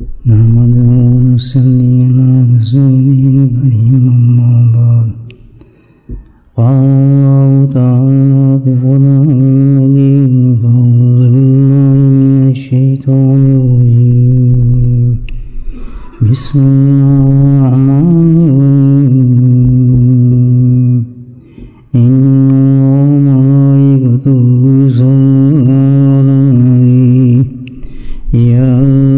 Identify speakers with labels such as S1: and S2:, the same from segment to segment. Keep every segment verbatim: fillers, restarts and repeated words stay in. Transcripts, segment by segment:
S1: نحمده ونصلي على رسوله الكريم أما بعد قال الله تعالى في قرآنه المجيد فأعوذ بالله من الشيطان الرجيم بسم الله الرحمن الرحيم إن الله وملائكته يصلون على النبي يا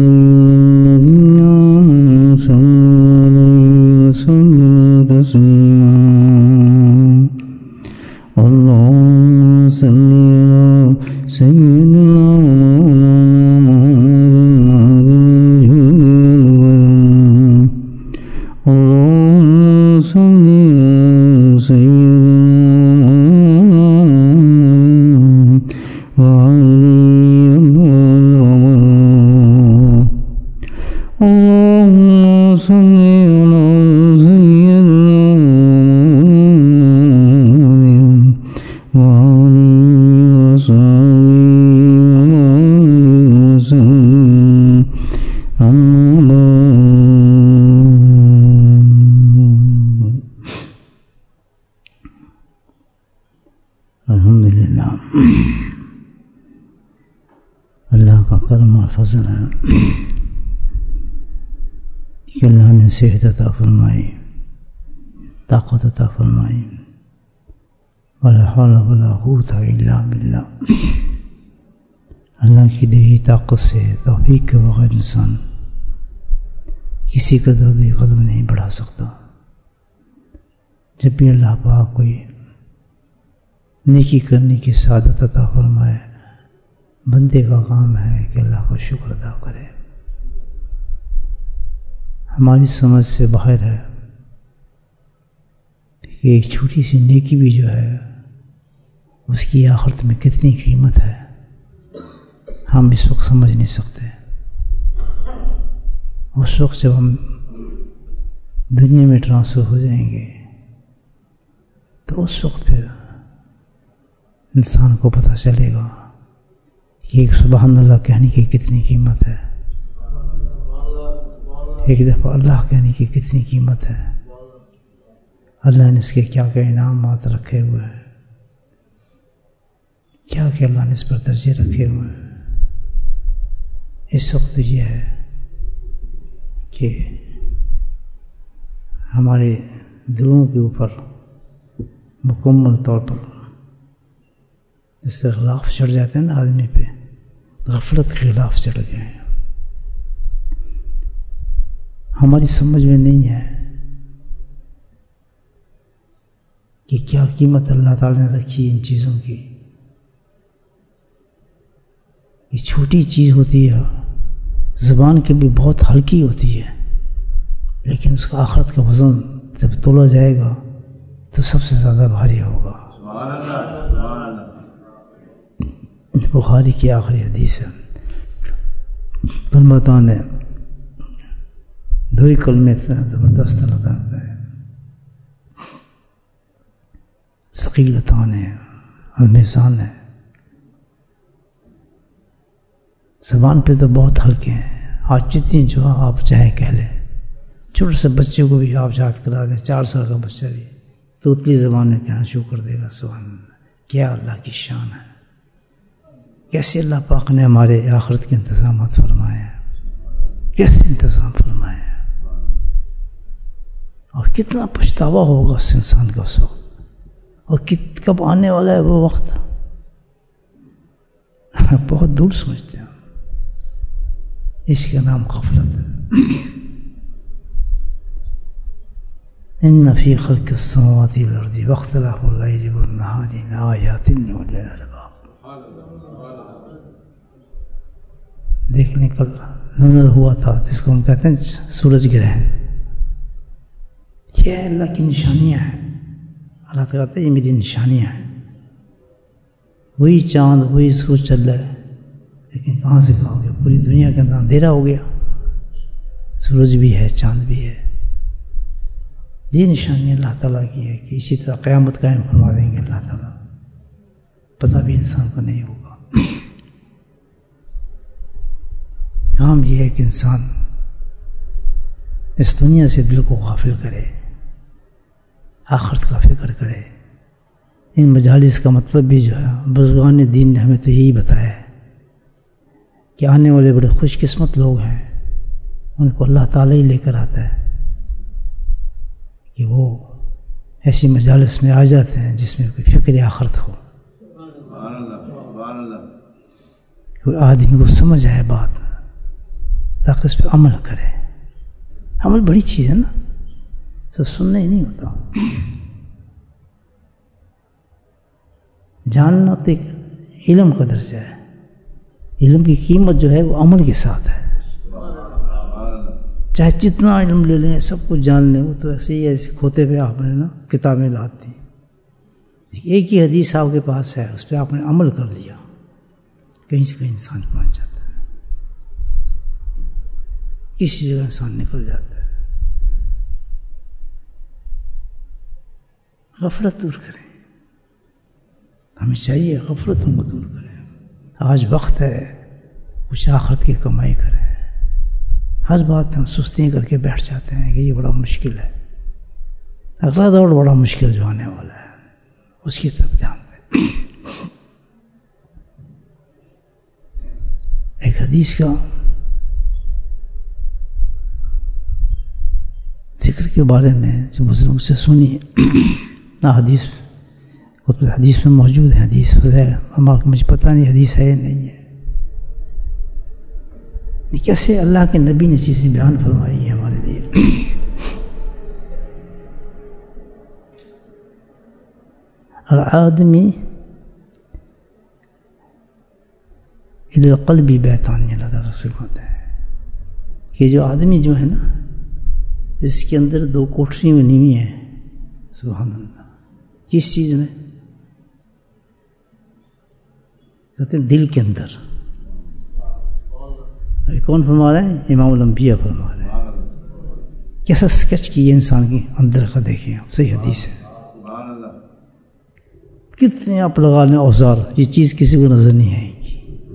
S1: اللهم صل على سيدنا مولانا محمد اللهم صل على سيدنا وعلي اللهم صل على الحمدللہ اللہ کا کرم اور فضل ہے کہ اللہ نے صحت عطا فرمائی، طاقت عطا فرمائی، ولا حول ولا قوت الا باللہ۔ اللہ کی دی طاقت سے توفیق کے بغیر انسان کسی قدم بھی قدم نہیں بڑھا سکتا۔ جب بھی اللہ پاک کوئی نیکی کرنے کی سعادت عطا فرمائے، بندے کا کام ہے کہ اللہ کا شکر ادا کرے۔ ہماری سمجھ سے باہر ہے کہ ایک چھوٹی سی نیکی بھی جو ہے اس کی آخرت میں کتنی قیمت ہے، ہم اس وقت سمجھ نہیں سکتے۔ اس وقت جب ہم دنیا میں ٹرانسفر ہو جائیں گے تو اس وقت پھر انسان کو پتہ چلے گا کہ ایک سبحان اللہ کہنے کی کتنی قیمت ہے، ایک دفعہ اللہ کہنے کی کتنی قیمت ہے، اللہ نے اس کے کیا کیا انعامات رکھے ہوئے ہیں، کیا کہ اللہ نے اس پر درجے رکھے ہوئے ہیں۔ اس وقت یہ ہے کہ ہمارے دلوں کے اوپر مکمل طور پر جس سے غلاف چڑھ جاتے ہیں نا آدمی پہ، غفلت کے غلاف چڑھ گئے ہیں۔ ہماری سمجھ میں نہیں ہے کہ کیا قیمت اللہ تعالی نے رکھی ان چیزوں کی۔ یہ چھوٹی چیز ہوتی ہے، زبان کے بھی بہت ہلکی ہوتی ہے، لیکن اس کا آخرت کا وزن جب تولا جائے گا تو سب سے زیادہ بھاری ہوگا۔ بخاری کی آخری حدیث ہے، فرماتا ہے دو کلمے زبردست لگتا ہے، ثقیلتان ہے، المیزان ہے۔ زبان پہ تو بہت ہلکے ہیں، آج جتنی جو آپ چاہیں کہہ لیں، چھوٹے سے بچے کو بھی آپ یاد کرا دیں، چار سال کا بچہ بھی توتلی زبان میں کہنا شروع کر دے گا سبحان اللہ۔ کیا اللہ کی شان ہے، کیسے اللہ پاک نے ہمارے آخرت کے انتظامات فرمائے ہیں، کیسے انتظام فرمائے ہیں، اور کتنا پچھتاوا ہوگا اس انسان کا اس وقت، اور کب آنے والا ہے وہ وقت بہت دور سمجھتے ہیں۔ اس کا نام غفلت ہے۔ ان فی خلق السماوات والارض واختلاف اللیل والنہار لآیات لأولی الالباب۔ دیکھنے کل نظر ہوا تھا جس کو ہم کہتے ہیں سورج گرہن، یہ اللہ کی نشانیاں ہیں۔ اللہ تعالیٰ کہتے ہیں یہ میری نشانیاں ہیں۔ وہی چاند وہی سورج چل رہا ہے، لیکن کہاں سے کہو گے، پوری دنیا کے اندر اندھیرا ہو گیا، سورج بھی ہے چاند بھی ہے۔ یہ نشانی اللہ تعالیٰ کی ہے کہ اسی طرح قیامت قائم فرما دیں گے اللہ تعالیٰ، پتہ بھی انسان کو نہیں ہوگا۔ کام یہ ہے کہ انسان اس دنیا سے دل کو غافل کرے، آخرت کا فکر کرے۔ ان مجالس کا مطلب بھی جو ہے بزرگان دین نے ہمیں تو یہی بتایا ہے کہ آنے والے بڑے خوش قسمت لوگ ہیں، ان کو اللہ تعالیٰ ہی لے کر آتا ہے کہ وہ ایسی مجالس میں آ جاتے ہیں جس میں کوئی فکر آخرت ہو، کوئی آدمی کو سمجھ آئے بات تاکہ اس پہ عمل کرے۔ عمل بڑی چیز ہے نا، سب سننا ہی نہیں ہوتا۔ جاننا تو ایک علم کا درجہ ہے، علم کی قیمت جو ہے وہ عمل کے ساتھ ہے۔ چاہے جتنا علم لے لیں، سب کچھ جان لیں، وہ تو ایسے ہی ایسے کھوتے پہ آپ نے نا کتابیں لاتی ہیں۔ ایک ہی حدیث آپ کے پاس ہے، اس پہ آپ نے عمل کر لیا، کہیں سے کہیں انسان پہنچ جاتا ہے، کسی جگہ انسان نکل جاتا ہے۔ غفلت دور کریں، ہمیں چاہیے غفلتوں کو دور کریں۔ آج وقت ہے کچھ آخرت کی کمائی کریں۔ ہر بات ہم سستیاں کر کے بیٹھ جاتے ہیں کہ یہ بڑا مشکل ہے، اگلا دور بڑا مشکل جو آنے والا ہے اس کی طرف دھیان دیں۔ ایک حدیث کا ذکر کے بارے میں جو بزرگوں سے سنی نہ حدیث کتب حدیث میں موجود ہے، حدیث ہے ہمارا مجھے پتہ نہیں حدیث ہے یا نہیں ہے، کیسے اللہ کے نبی نے چیزیں بیان فرمائی ہیں ہمارے لیے۔ الآدمی الی القلب بیتان، اللہ تعالیٰ رسول ہوتا ہے کہ جو آدمی جو ہے نا اس کے اندر دو کوٹری بنی ہوئی ہیں، سبحان اللہ۔ کس چیز میں؟ کہتے ہیں دل کے اندر۔ کون فرما رہے ہیں؟ امام الانبیاء فرما رہے ہیں۔ کیسا سکیچ کی انسان کے اندر کا دیکھیں آپ، صحیح حدیث ہے۔ کتنے آپ لگا لیں اوزار، یہ چیز کسی کو نظر نہیں آئے گی،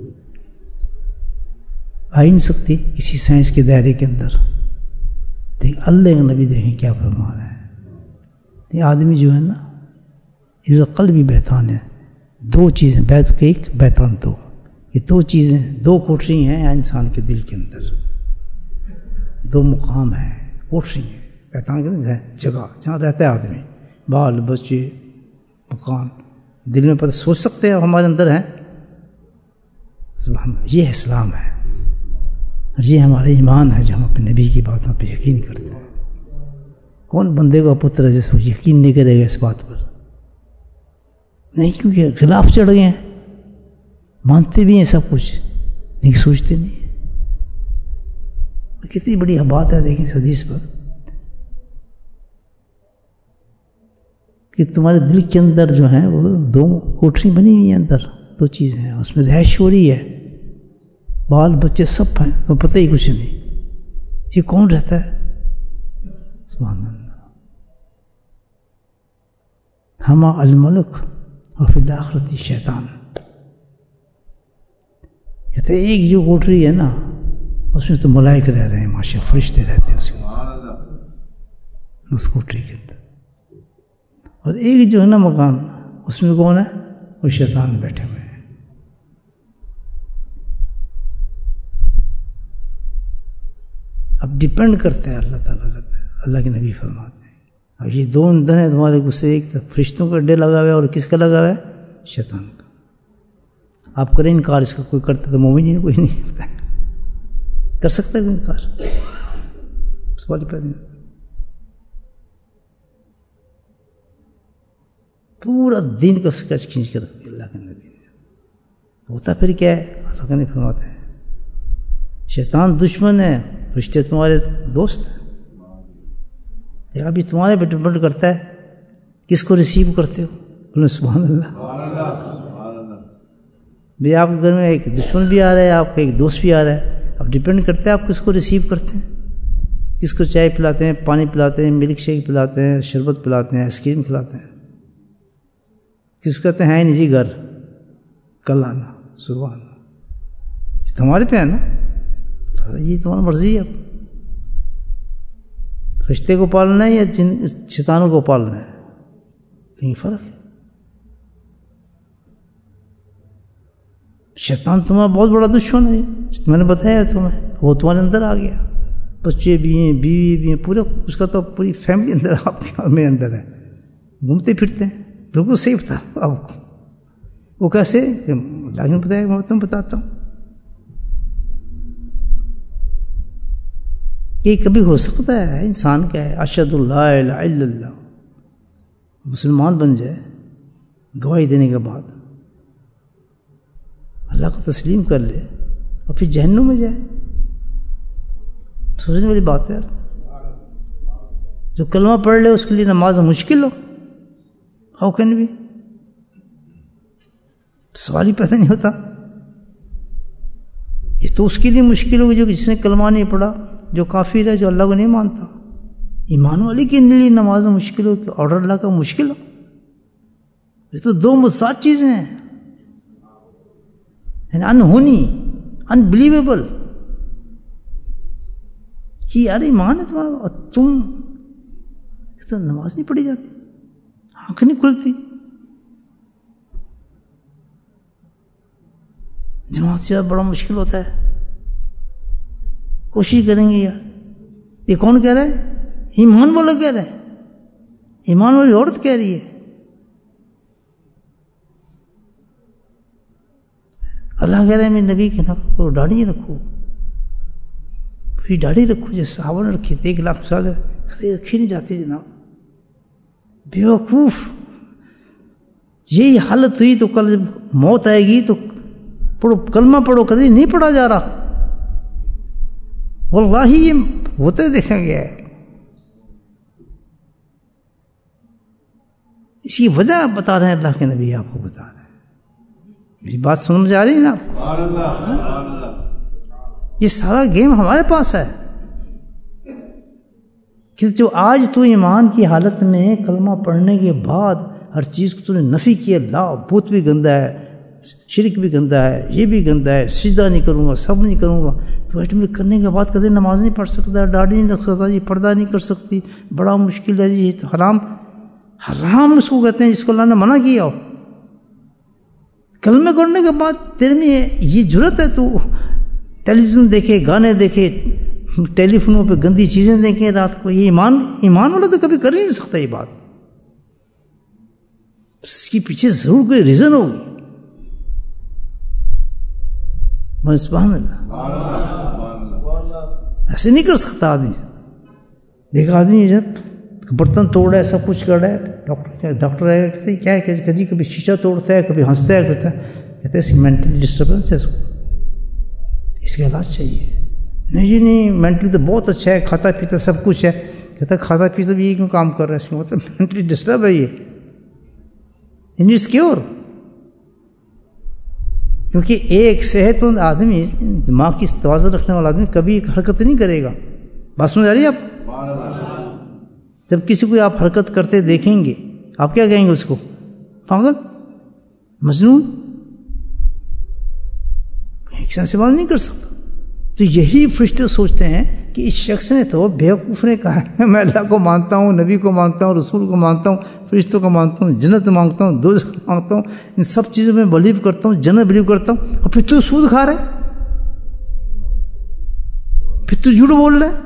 S1: آ ہی نہیں سکتی کسی سائنس کے دائرے کے اندر۔ دیکھ اللہ کے نبی دیکھیں کیا فرما رہے ہیں۔ یہ آدمی جو ہے نا یہ قلبی بیتان ہے، دو چیزیں، بیت کے ایک بیتان دو، یہ دو چیزیں، دو کوٹری ہیں انسان کے دل کے اندر، دو مقام ہیں، کوٹری ہیں۔ بیتان کے اندر جگہ جہاں رہتا ہے آدمی، بال بچے مکان، دل میں پتہ سوچ سکتے ہیں ہمارے اندر ہیں، سبحان اللہ۔ یہ اسلام ہے اور یہ ہمارا ایمان ہے جو ہم اپنے نبی کی باتوں پہ یقین کرتے ہیں۔ کون بندے کا پتر ہے جس کو یقین نہیں کرے گا اس بات پر؟ نہیں، کیونکہ خلاف چڑھ گئے ہیں، مانتے بھی ہیں سب کچھ لیکن سوچتے نہیں ہیں۔ کتنی بڑی بات ہے دیکھیں اس حدیث پر کہ تمہارے دل کے اندر جو ہیں وہ دو کوٹری بنی ہوئی ہیں، اندر دو چیزیں ہیں، اس میں رہائش ہو رہی ہے، بال بچے سب ہیں، تو پتہ ہی کچھ نہیں یہ کون رہتا ہے؟ سبحان اللہ۔ ہما الملک اور فی الآخرت شیطان، کہتے ہیں ایک جو کوٹری ہے نا اس میں تو ملائکہ رہ رہے ہیں، ماشاء فرشتے رہتے ہیں اس کے اس کوٹری کے اندر، اور ایک جو ہے نا مکان اس میں کون ہے؟ وہ شیطان بیٹھے ہوئے ہیں۔ اب ڈیپینڈ کرتا ہے، اللہ تعالیٰ کرتا ہے، اللہ کے نبی فرماتے ہیں اب یہ دو اندر ہیں تمہارے غصے، ایک تو فرشتوں کا اڈے لگا ہوا ہے اور کس کا لگا ہوا ہے؟ شیطان کا۔ آپ کریں انکار اس کا، کوئی کرتا تو مومن ہی کوئی نہیں ہوتا ہے، کر سکتا ہے کوئی انکار؟ سوال ہی پیدا نہیں ہوتا۔ پورا دین کا سکیچ کھینچ کے رکھ دیا اللہ کے نبی نے۔ ہوتا پھر کیا ہے؟ اللہ کا نہیں فرماتا ہے شیطان دشمن ہے، فرشتے تمہارے دوست ہیں۔ ابھی تمہارے پہ ڈپینڈ کرتا ہے کس کو ریسیو کرتے ہو، بولے سبحان اللہ۔ بھی آپ کے گھر میں ایک دشمن بھی آ رہا ہے، آپ کا ایک دوست بھی آ رہا ہے، اب ڈپینڈ کرتا ہے آپ کس کو ریسیو کرتے ہیں، کس کو چائے پلاتے ہیں، پانی پلاتے ہیں، ملک شیک پلاتے ہیں، شربت پلاتے ہیں، آئس کریم کھلاتے ہیں، کس کو کہتے ہیں نہیں جی گھر کل آنا، سبحان اللہ۔ تمہارے پہ ہے نا، یہ تمہاری مرضی ہے۔ فرشتے کو پالنا ہے یا جن شیطانوں کو پالنا ہے؟ لیکن فرق ہے. شیطان تمہارا بہت بڑا دشمن ہے، میں نے بتایا تمہیں، وہ تمہارے اندر آ گیا، بچے بھی ہیں، بیوی بھی ہیں، پورے اس کا تو پوری فیملی اندر آپ کے اور میرے اندر ہے، گھومتے پھرتے ہیں. بالکل سیف تھا. اب وہ کیسے؟ لیکن بتایا میں تمہیں بتاتا ہوں کہ کبھی ہو سکتا ہے انسان کیا ہے، اشہد اللہ الہ الا اللہ مسلمان بن جائے گواہی دینے کے بعد، اللہ کو تسلیم کر لے اور پھر جہنم میں جائے. سوچنے والی بات ہے. جو کلمہ پڑھ لے اس کے لیے نماز مشکل ہو، ہاؤ کین بی؟ سوال ہی پیدا نہیں ہوتا. یہ تو اس کے لیے مشکل ہوگی جو جس نے کلمہ نہیں پڑھا، جو کافر ہے، جو اللہ کو نہیں مانتا. ایمان والے کے لیے نماز مشکل ہو کہ آرڈر اللہ کا مشکل ہو. یہ تو دو متضاد چیزیں ہیں، انہونی انبلیویبل کہ یار ایمان ہے تمہارا اور تم تو نماز نہیں پڑھی جاتی، آنکھ نہیں کھلتی. جماعت سے بڑا مشکل ہوتا ہے. کوشش کریں گے یار. یہ کون کہہ رہا ہے؟ ایمان والا کہہ رہا ہے، ایمان والی عورت کہہ رہی ہے. اللہ کہہ رہے ہیں میرے نبی کے نام کو داڑھی رکھو، پھر داڑھی رکھو جیسے صحابہ نے رکھی تھی. ایک لاکھ سال کدے رکھی نہیں جاتی جناب، بیوقوف. یہی حالت ہوئی تو کل جب موت آئے گی تو پڑھو کلمہ پڑھو، کدے نہیں پڑھا جا رہا. واللہ یہ ہوتے دیکھا گیا ہے. اس کی وجہ آپ بتا رہے ہیں، اللہ کے نبی آپ کو بتا رہے ہیں. میری بات سمجھ آ رہی ہے نا آپ کو؟ یہ سارا گیم ہمارے پاس ہے کہ جو آج تو ایمان کی حالت میں کلمہ پڑھنے کے بعد ہر چیز کو تو نے نفی کیا، لا بت بھی گندا ہے، شرک بھی گندا ہے، یہ بھی گندا ہے، سجدہ نہیں کروں گا، سب نہیں کروں گا. تو ایٹمنٹ کرنے کے بعد کبھی نماز نہیں پڑھ سکتا، داڑھی نہیں رکھ سکتا، یہ پردہ نہیں کر سکتی، بڑا مشکل ہے جی. یہ حرام حرام اس کو کہتے ہیں جس کو اللہ نے منع کیا ہو. کلمہ کرنے کے بعد تیرے میں یہ جرت ہے تو ٹیلی ویژن دیکھے، گانے دیکھے، ٹیلی فونوں پہ گندی چیزیں دیکھیں رات کو. یہ ایمان ایمان والا تو کبھی کر ہی نہیں سکتا یہ بات. اس کے پیچھے ضرور کوئی ریزن ہوگی. سبحان اللہ، ایسے نہیں کر سکتا آدمی. دیکھ آدمی جب برتن توڑ رہا ہے، سب کچھ کر رہا ہے، ڈاکٹر ڈاکٹر آئے کہتے ہیں کیا ہے، کبھی کبھی شیشہ توڑتا ہے، کبھی ہنستا ہے، کہتا ہے کہتے ہیں مینٹلی ڈسٹربنس ہے، اس کو اس کا علاج چاہیے. نہیں جی نہیں، مینٹلی تو بہت اچھا ہے، کھاتا پیتا سب کچھ ہے. کہتا ہے کھاتا پیتا بھی یہ کیوں کام کر رہا ہے، اس کا مطلب مینٹلی ڈسٹرب ہے. یہ نیڈس کیور. کیونکہ ایک صحت مند آدمی، دماغ کی توازن رکھنے والا آدمی کبھی ایک حرکت نہیں کرے گا. بات سمجھ آ رہی ہے آپ؟ جب کسی کو آپ حرکت کرتے دیکھیں گے آپ کیا کہیں گے اس کو؟ پاگل، مجنون. ایک ساتھ سے بات نہیں کر سکتا. تو یہی فرشتے سوچتے ہیں کہ اس شخص نے تو بیوقوف نے کہا ہے میں اللہ کو مانتا ہوں، نبی کو مانتا ہوں، رسول کو مانتا ہوں، فرشتوں کو مانتا ہوں، جنت مانگتا ہوں، دوزخ مانگتا ہوں، ان سب چیزوں میں بلیو کرتا ہوں، جنت بلیو کرتا ہوں، اور پھر تو سود کھا رہا ہے، پھر تو جھوٹ بول رہا ہے،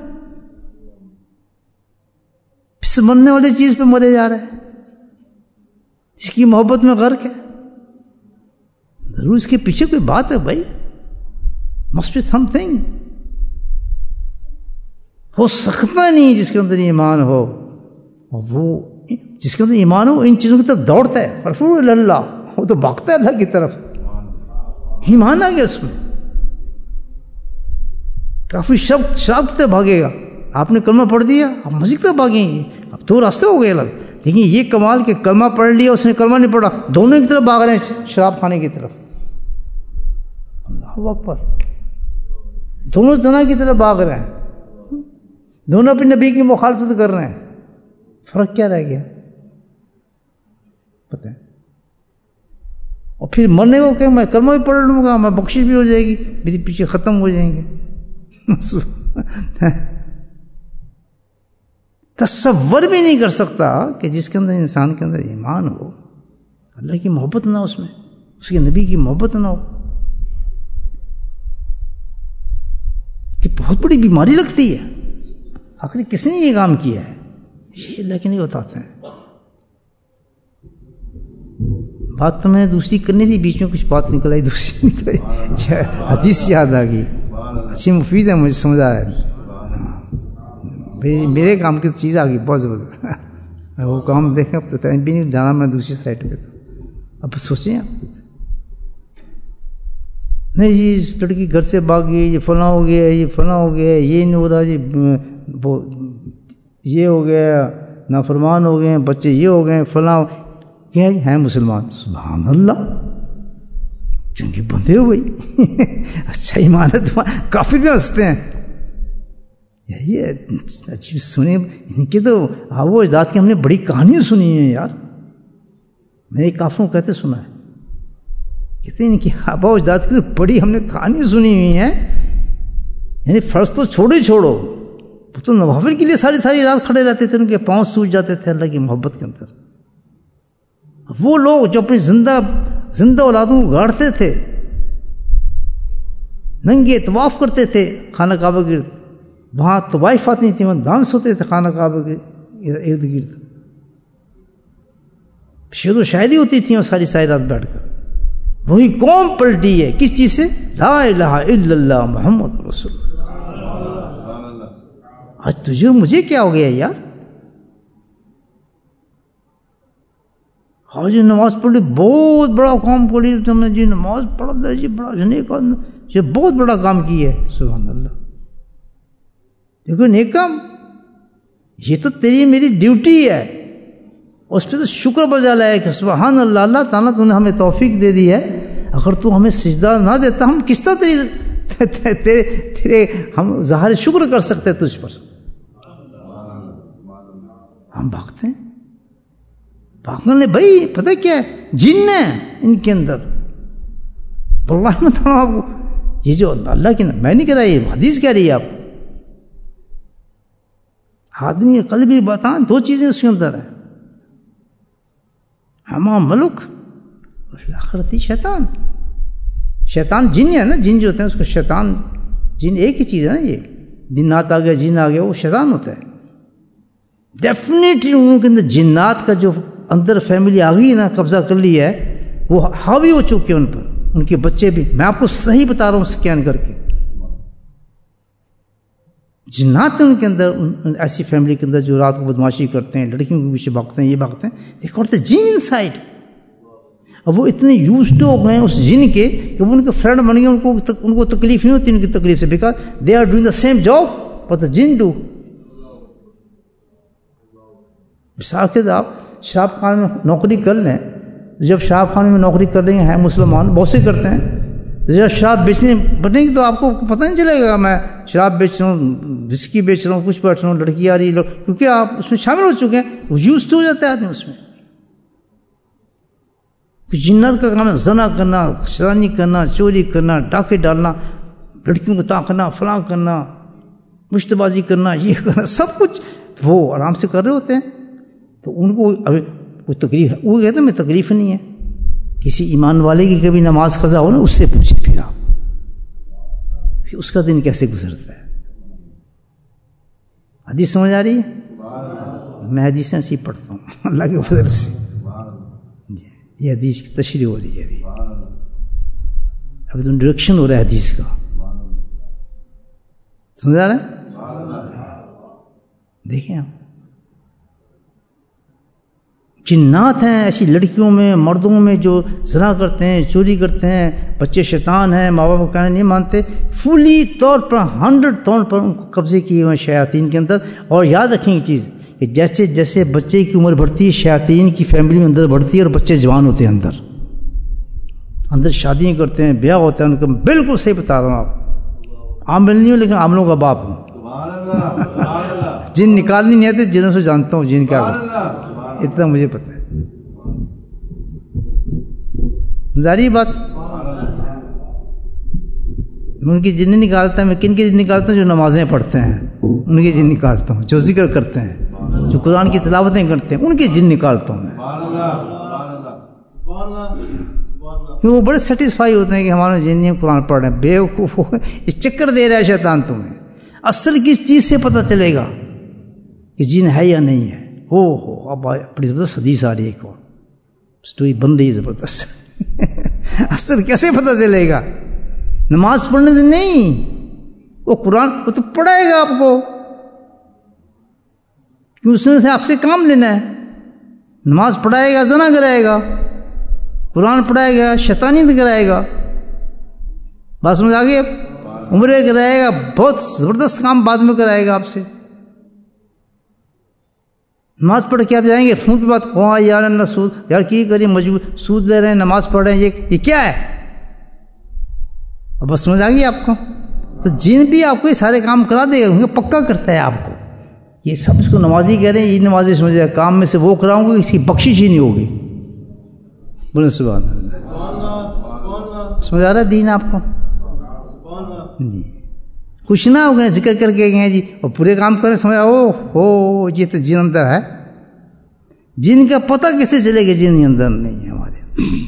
S1: پھر مرنے والی چیز پہ مرے جا رہا ہے، اس کی محبت میں غرق ہے. ضرور اس کے پیچھے کوئی بات ہے بھائی. must be something. ہو سکتا نہیں جس کے اندر ایمان ہو، اور وہ جس کے اندر ایمان ہو ان چیزوں کی طرف دوڑتا ہے، فرفور اللہ، وہ تو بھاگتا ہے اللہ کی طرف. ایمان آ گیا اس میں. کافی شب شراب کی طرف بھاگے گا. آپ نے کلمہ پڑھ دیا، آپ مسجد کی طرف بھاگیں گے. اب دو راستے ہو گئے الگ. لیکن یہ کمال کہ کلمہ پڑھ لیا، اس نے کلمہ نہیں پڑھا، دونوں کی طرف بھاگ رہے ہیں شراب کھانے کی طرف. اللہ اکبر. دونوں زنا کی طرف بھاگ رہے ہیں، دونوں اپنے نبی کی مخالفت کر رہے ہیں. فرق کیا رہ گیا پتہ ہے؟ اور پھر مرنے کو کہ میں کلمہ بھی پڑھ لوں گا، میں بخشش بھی ہو جائے گی، میری پیچھے ختم ہو جائیں گے. تصور بھی نہیں کر سکتا کہ جس کے اندر انسان کے اندر ایمان ہو، اللہ کی محبت نہ ہو، اس میں اس کے نبی کی محبت نہ ہو، کہ بہت بڑی بیماری لگتی ہے۔ آخر کس نے یہ کام کیا ہے؟ یہ اللہ کے نہیں بتاتے ہیں۔ بات تو میں نے دوسری کرنی تھی، بیچ میں کچھ بات نکل آئی دوسری نکل آئی، حدیث یاد آ گئی، اچھی مفید ہے، مجھے سمجھ آیا بھائی میرے کام کی چیز آ گئی بہت زبردست۔ وہ کام دیکھیں، اب تو ٹائم بھی نہیں جانا، میں دوسری سائٹ پہ تھا۔ اب سوچیں آپ، نہیں جی اس لڑکی گھر سے بھاگ گئی، یہ فلاں ہو گیا، یہ فلاں ہو گیا، یہ نہیں ہو رہا جی، یہ ہو گیا، نافرمان ہو گئے، بچے یہ ہو گئے، فلاں کیا ہے مسلمان، سبحان اللہ، چنگے بندے ہو گئی۔ اچھا ایمان ہے تمہارا، کافر بھی ہنستے ہیں، یہ اچھی سنیں ان کے تو آبو اجداد کی ہم نے بڑی کہانیاں سنی ہیں یار، میں نے کافروں کو کہتے سنا ہے، کہتے ہیں کہ آبا اجداد کی تو بڑی ہم نے کہانی سنی ہوئی ہیں، یعنی فرض تو چھوڑو ہی چھوڑو، وہ تو نوافل کے لیے ساری ساری رات کھڑے رہتے تھے، ان کے پاؤں سوج جاتے تھے اللہ کی محبت کے اندر۔ وہ لوگ جو اپنی زندہ زندہ اولادوں کو گاڑتے تھے، ننگے طواف کرتے تھے خانہ کعبہ گرد، وہاں طوائف آتی تھیں، وہاں ڈانس ہوتے تھے خانہ کعبہ کے ارد گرد، شعر و شاعری ہوتی تھی اور ساری ساری رات بیٹھ کر۔ وہی قوم پلٹی ہے کس چیز سے؟ لا الہ الا اللہ محمد رسول اللہ۔ آج تجھے مجھے کیا ہو گیا یار؟ آج نماز پڑھ لی، بہت بڑا کام پڑھ لی تم نے جی، نماز پڑھ لے جی، بڑا نیک آدمی، یہ بہت بڑا کام کیا ہے، سبحان اللہ۔ دیکھو نیک کام، یہ تو تیری میری ڈیوٹی ہے، اس پہ تو شکر بجا لائے کہ سبحان اللہ، اللہ تعالیٰ تو نے ہمیں توفیق دے دی ہے، اگر تو ہمیں سجدہ نہ دیتا ہم کس طرح تیری تیرے تیرے ہم ظاہر شکر کر سکتے تجھ پر۔ ہم بھاگتے ہیں، بھاگنے بھائی پتہ کیا ہے، جن ہے ان کے اندر، واللہ میں بتا رہا ہوں آپ کو، یہ جو اللہ کی، میں نہیں کہہ رہا، یہ حدیث کہہ رہی ہے آپ، آدمی قلبی بتائیں دو چیزیں اس کے اندر ہیں، ہما ملک اور آخرتی شیطان۔ شیطان جن ہے نا، جن جو ہوتے ہیں اس کو شیطان، جن ایک ہی چیز ہے نا، یہ جنات آ گیا، جن آ گیا، وہ شیطان ہوتا ہے۔ ڈیفینیٹلی ان کے اندر جنات کا جو اندر فیملی آ گئی نا، قبضہ کر لیا ہے، وہ حاوی ہو چکے ان پر، ان کے بچے بھی، میں آپ کو صحیح بتا رہا ہوں سکین کر کے، جنات ان کے اندر، ایسی فیملی کے اندر جو رات کو بدماشی کرتے ہیں، لڑکیوں کے پیچھے بھاگتے ہیں، یہ بھاگتے ہیں، دیکھ کرتے جن ان سائڈ۔ اب وہ اتنے یوزڈ ہو گئے اس جن کے کہ وہ ان کے فرینڈ بن گئے، ان کو ان کو تکلیف نہیں ہوتی ان کی تکلیف سے، because they are doing the same job but the جن ڈو۔ مثال کے آپ شراب خانے میں نوکری کر لیں، جب شراب خانے میں نوکری کر لیں گے، ہیں مسلمان بہت سے کرتے ہیں، جب شراب بیچنے بٹیں گے تو آپ کو پتہ نہیں چلے گا میں شراب بیچ رہا ہوں، وسکی بیچ رہا ہوں، کچھ بیچ رہا ہوں، لڑکی آ رہی ہے، کیونکہ آپ اس میں شامل ہو چکے ہیں، وہ یوزڈ ہو جاتے ہیں آدمی اس میں۔ جنات کا کام ہے زنا کرنا، شرانی کرنا، چوری کرنا، ڈاکے ڈالنا، لڑکیوں کو تاکنا، فلاں کرنا، مشت بازی کرنا، یہ کرنا، سب کچھ وہ آرام سے کر رہے ہوتے ہیں۔ تو ان کو ابھی کوئی تکلیف، وہ کہتے ہیں میں تکلیف نہیں ہے، کسی ایمان والے کی کبھی نماز قضا ہو نا، اس سے پوچھیں پھر آپ کہ اس کا دن کیسے گزرتا ہے۔ حدیث سمجھ آ رہی ہے؟ میں حدیثیں ایسی پڑھتا ہوں اللہ کے فضل سے، یہ حدیث کی تشریح ہو رہی ہے، ابھی ابھی تو انٹروڈکشن ہو رہا ہے حدیث کا، سمجھ آ رہا ہے؟ دیکھیں آپ، جنات ہیں ایسی لڑکیوں میں، مردوں میں جو زنا کرتے ہیں، چوری کرتے ہیں، بچے شیطان ہیں، ماں باپ کو کہنا نہیں مانتے، فلی طور پر ہنڈریڈ طور پر ان کو قبضے کیے ہوئے شیاطین کے اندر۔ اور یاد رکھیں یہ چیز کہ جیسے جیسے بچے کی عمر بڑھتی ہے، شیاطین کی فیملی میں اندر بڑھتی ہے، اور بچے جوان ہوتے ہیں، اندر اندر شادیاں کرتے ہیں، بیاہ ہوتا ہے ان کا، بالکل صحیح بتا رہا ہوں آپ، عامل نہیں ہوں لیکن عاملوں کا باپ ہوں۔ جن نکالنی نہیں آتے، جنوں سے جانتا ہوں جن کیا کرتے، اتنا مجھے پتہ ہے، ظاہری بات۔ میں ان کی جن نکالتا ہوں، میں کن کی جن نکالتا ہوں؟ جو نمازیں پڑھتے ہیں ان کی جن نکالتا ہوں، جو ذکر کرتے ہیں، جو قرآن کی تلاوتیں کرتے ہیں ان کے جن نکالتا ہوں میں، کیوں وہ بڑے سیٹسفائی ہوتے ہیں کہ ہمارے جن قرآن پڑھ رہے ہیں. بے وقوف یہ چکر دے رہا ہے شیطان تمہیں. اصل کس چیز سے پتہ چلے گا کہ جن ہے یا نہیں ہے؟ ہو ہو اب بڑی زبردست حدیث آ رہی ہے، ایک اور اسٹوری بن رہی ہے زبردست. اصل کیسے پتہ چلے گا؟ نماز پڑھنے سے نہیں، وہ قرآن وہ تو پڑھائے گا آپ کو، کیوں اس نے آپ سے کام لینا ہے. نماز پڑھائے گا زنا کرائے گا، قرآن پڑھائے گا شیطانیت کرائے گا، بات سمجھ آ گئی؟ اب عمرے کرائے گا، بہت زبردست کام بعد میں کرائے گا آپ سے. نماز پڑھ کے آپ جائیں گے فون پہ بات، ہاں یار اللہ سود یار کی کریے مجبور سود لے رہے ہیں نماز پڑھ رہے ہیں، یہ یہ کیا ہے؟ اب بس سمجھ آ گئی آپ کو؟ تو جن بھی آپ کو یہ سارے کام کرا دے گا کیونکہ پکا کرتا ہے آپ کو. یہ سب اس کو نمازی کہہ رہے ہیں، یہ نمازی سمجھے کام میں سے وہ کراؤں گا اس کی بخشش ہی نہیں ہوگی. بولے سبحان اللہ. سمجھ آ رہا ہے دین آپ کو؟ جی خوش نہ ہو گئے ذکر کر کے گئے جی اور پورے کام کریں، سمجھا او ہو یہ تو جن اندر ہے. جن کا پتہ کیسے چلے گا جن اندر نہیں ہے ہمارے؟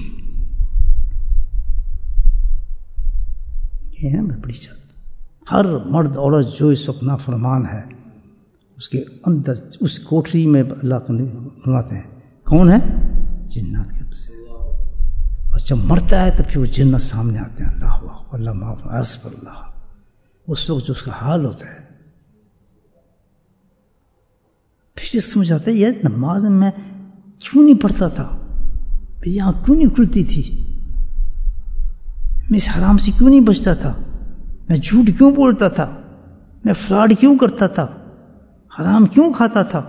S1: یہ ہے بڑی چل. ہر مرد عورت جو اس وقت نافرمان ہے اس کے اندر اس کوٹری میں اللہ کو فرماتے ہیں کون ہے؟ جنات کے بس. اور جب مرتا ہے تو پھر وہ جنت سامنے آتے ہیں، اللہ اکبر اللہ معاف حسب اللہ. اس وقت جو اس کا حال ہوتا ہے پھر سمجھ آتا ہے یار نماز میں کیوں نہیں پڑھتا تھا، یہاں کیوں نہیں کھلتی تھی، میں اس حرام سے کیوں نہیں بچتا تھا، میں جھوٹ کیوں بولتا تھا، میں فراڈ کیوں کرتا تھا، حرام کیوں کھاتا تھا.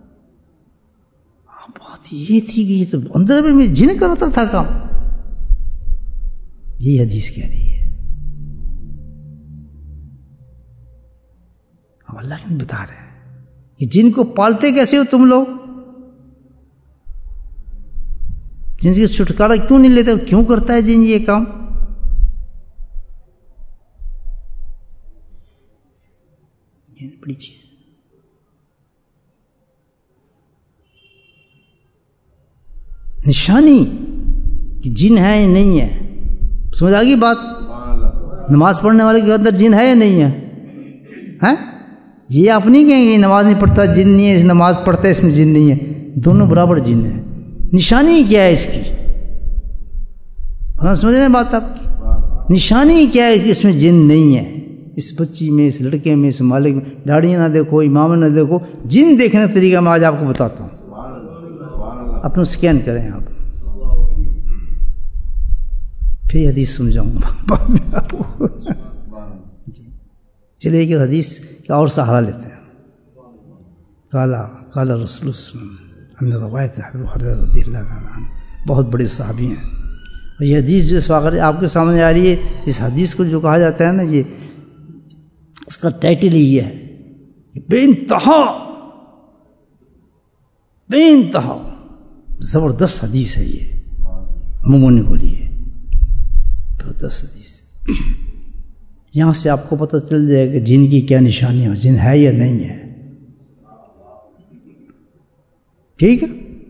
S1: بات یہ تھی کہ یہ تو اندر میں جن کرتا تھا کام. یہ حدیث کہہ رہی ہے. اب اللہ کے بتا رہے ہیں کہ جن کو پالتے کیسے ہو تم لوگ، جن سے چھٹکارا کیوں نہیں لیتے، کیوں کرتا ہے جن یہ کام؟ یہ بڑی چیز. نشانی کہ جن ہے یا نہیں ہے. سمجھ آ گئی بات؟ نماز پڑھنے والے کے اندر جن ہے یا نہیں ہے؟ ہیں یہ آپ نہیں کہیں گے نماز نہیں پڑھتا جن نہیں ہے، نماز پڑھتا ہے اس میں جن نہیں ہے، دونوں برابر جن ہے. نشانی کیا ہے اس کی؟ سمجھ رہے ہیں بات آپ کی؟ نشانی کیا ہے کہ اس میں جن نہیں ہے، اس بچی میں، اس لڑکے میں، اس مالک میں. داڑیاں نہ دیکھو، امام نہ دیکھو، جن دیکھنے کا طریقہ میں آج آپ کو بتاتا ہوں. اپنا سکین کریں آپ، پھر حدیث سمجھاؤں گا بعد میں آپ کو. چلیے کہ حدیث کا اور سہارا لیتے ہیں. کالا کالا رسول ہم نے روایت رضی اللہ عنہ، بہت بڑے صحابی ہیں. اور یہ حدیث جو اس وقت آپ کے سامنے آ رہی ہے، اس حدیث کو جو کہا جاتا ہے نا، یہ اس کا ٹائٹل ہی یہ ہے کہ بے انتہا بے انتہا زبردست حدیث ہے. یہ مومن کو لیے زبردست حدیث. یہاں سے آپ کو پتہ چل جائے کہ جن کی کیا نشانی ہے، جن ہے یا نہیں ہے. ٹھیک ہے؟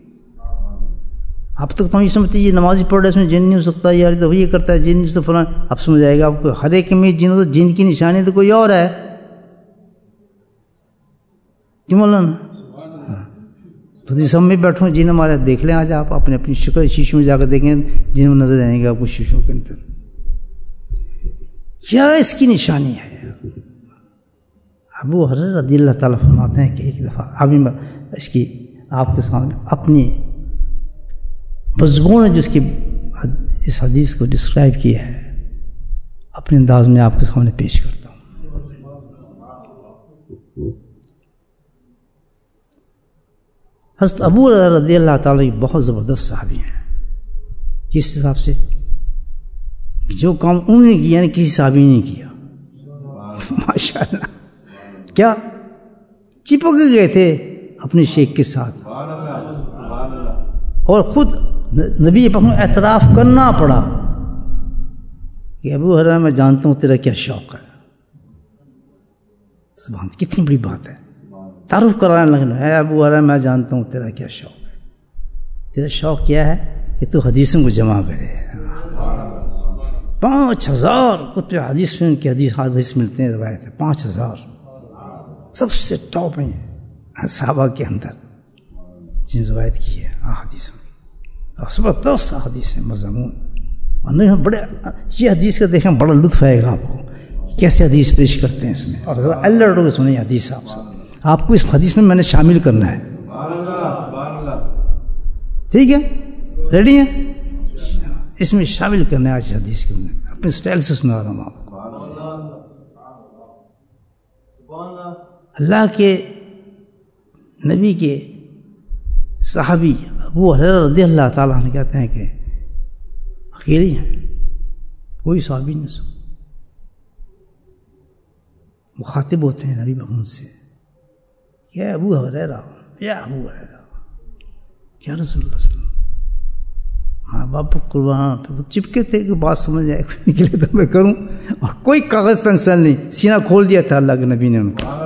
S1: اب تک تو ہم یہ سمجھتے یہ نمازی پڑھ رہا ہے اس میں جن نہیں ہو سکتا، یار تو یہ کرتا ہے جن نہیں تو فلاں. اب سمجھ آئے گا آپ کو ہر ایک میں جن ہو تو جن کی نشانی تو کوئی اور ہے. کیوں مولانا تو سب میں بیٹھوں جن ہمارے دیکھ لیں آج آپ اپنے اپنی شکل شیشوں میں جا کر دیکھیں جن میں نظر آئیں گے آپ کو شیشوں کے اندر. کیا اس کی نشانی ہے؟ ابو ہریرہ رضی اللہ تعالیٰ فرماتے ہیں کہ ایک دفعہ ابھی اس کی آپ کے سامنے اپنی بزرگوں نے جس کی اس حدیث کو ڈسکرائب کیا ہے اپنے انداز میں آپ کے سامنے پیش کرتا ہوں. حضرت ابو ہریرہ رضی اللہ تعالیٰ بہت زبردست صحابی ہیں. کس حساب سے جو کام انہوں نے کیا کسی صحابی نے کیا. ماشاء اللہ کیا چپک گئے تھے اپنے شیخ کے ساتھ اور خود نبی پاک کو اعتراف کرنا پڑا کہ ابو ہریرہ میں جانتا ہوں تیرا کیا شوق ہے. سبحان کتنی بڑی بات ہے. تعارف کرانے لگنا، اے ابو ہریرہ میں جانتا ہوں تیرا کیا شوق ہے، تیرا شوق کیا ہے کہ تو حدیثوں کو جمع کرے. پانچ ہزار کتب حدیث میں ان کی حدیث حدیث ملتے ہیں، روایت ہے پانچ ہزار، سب سے ٹاپ ہیں صحابہ کے اندر جن روایت کی ہے احادیثوں کی، اور سب دس حدیث ہیں مضمون. اور نہیں بڑے یہ حدیث کا دیکھیں بڑا لطف آئے گا آپ کو کیسے حدیث پیش کرتے ہیں اس میں. اور ذرا الرٹ ہو کے سنیں حدیث آپ سے، آپ کو اس حدیث میں میں نے شامل کرنا ہے. ٹھیک ہے، ریڈی ہیں؟ اس میں شامل کرنا ہے آج حدیث کے اندر، اپنے سٹائل سے سنا رہا ہوں آپ کو. اللہ کے نبی کے صحابی ابو ہریرہ رضی اللہ تعالیٰ عنہ کہتے ہیں کہ اکیلے ہیں، کوئی صحابی نہیں سو. مخاطب ہوتے ہیں نبی ان سے، کیا ابو ہریرہ، یا ابو ہریرہ، کیا رسول اللہ صلی اللہ علیہ وسلم، ماں باپ قربان وہ چپکے تھے کہ بات سمجھ جائے کوئی نکلے تو میں کروں، اور کوئی کاغذ پینسل نہیں، سینہ کھول دیا تھا اللہ کے نبی نے ان کا.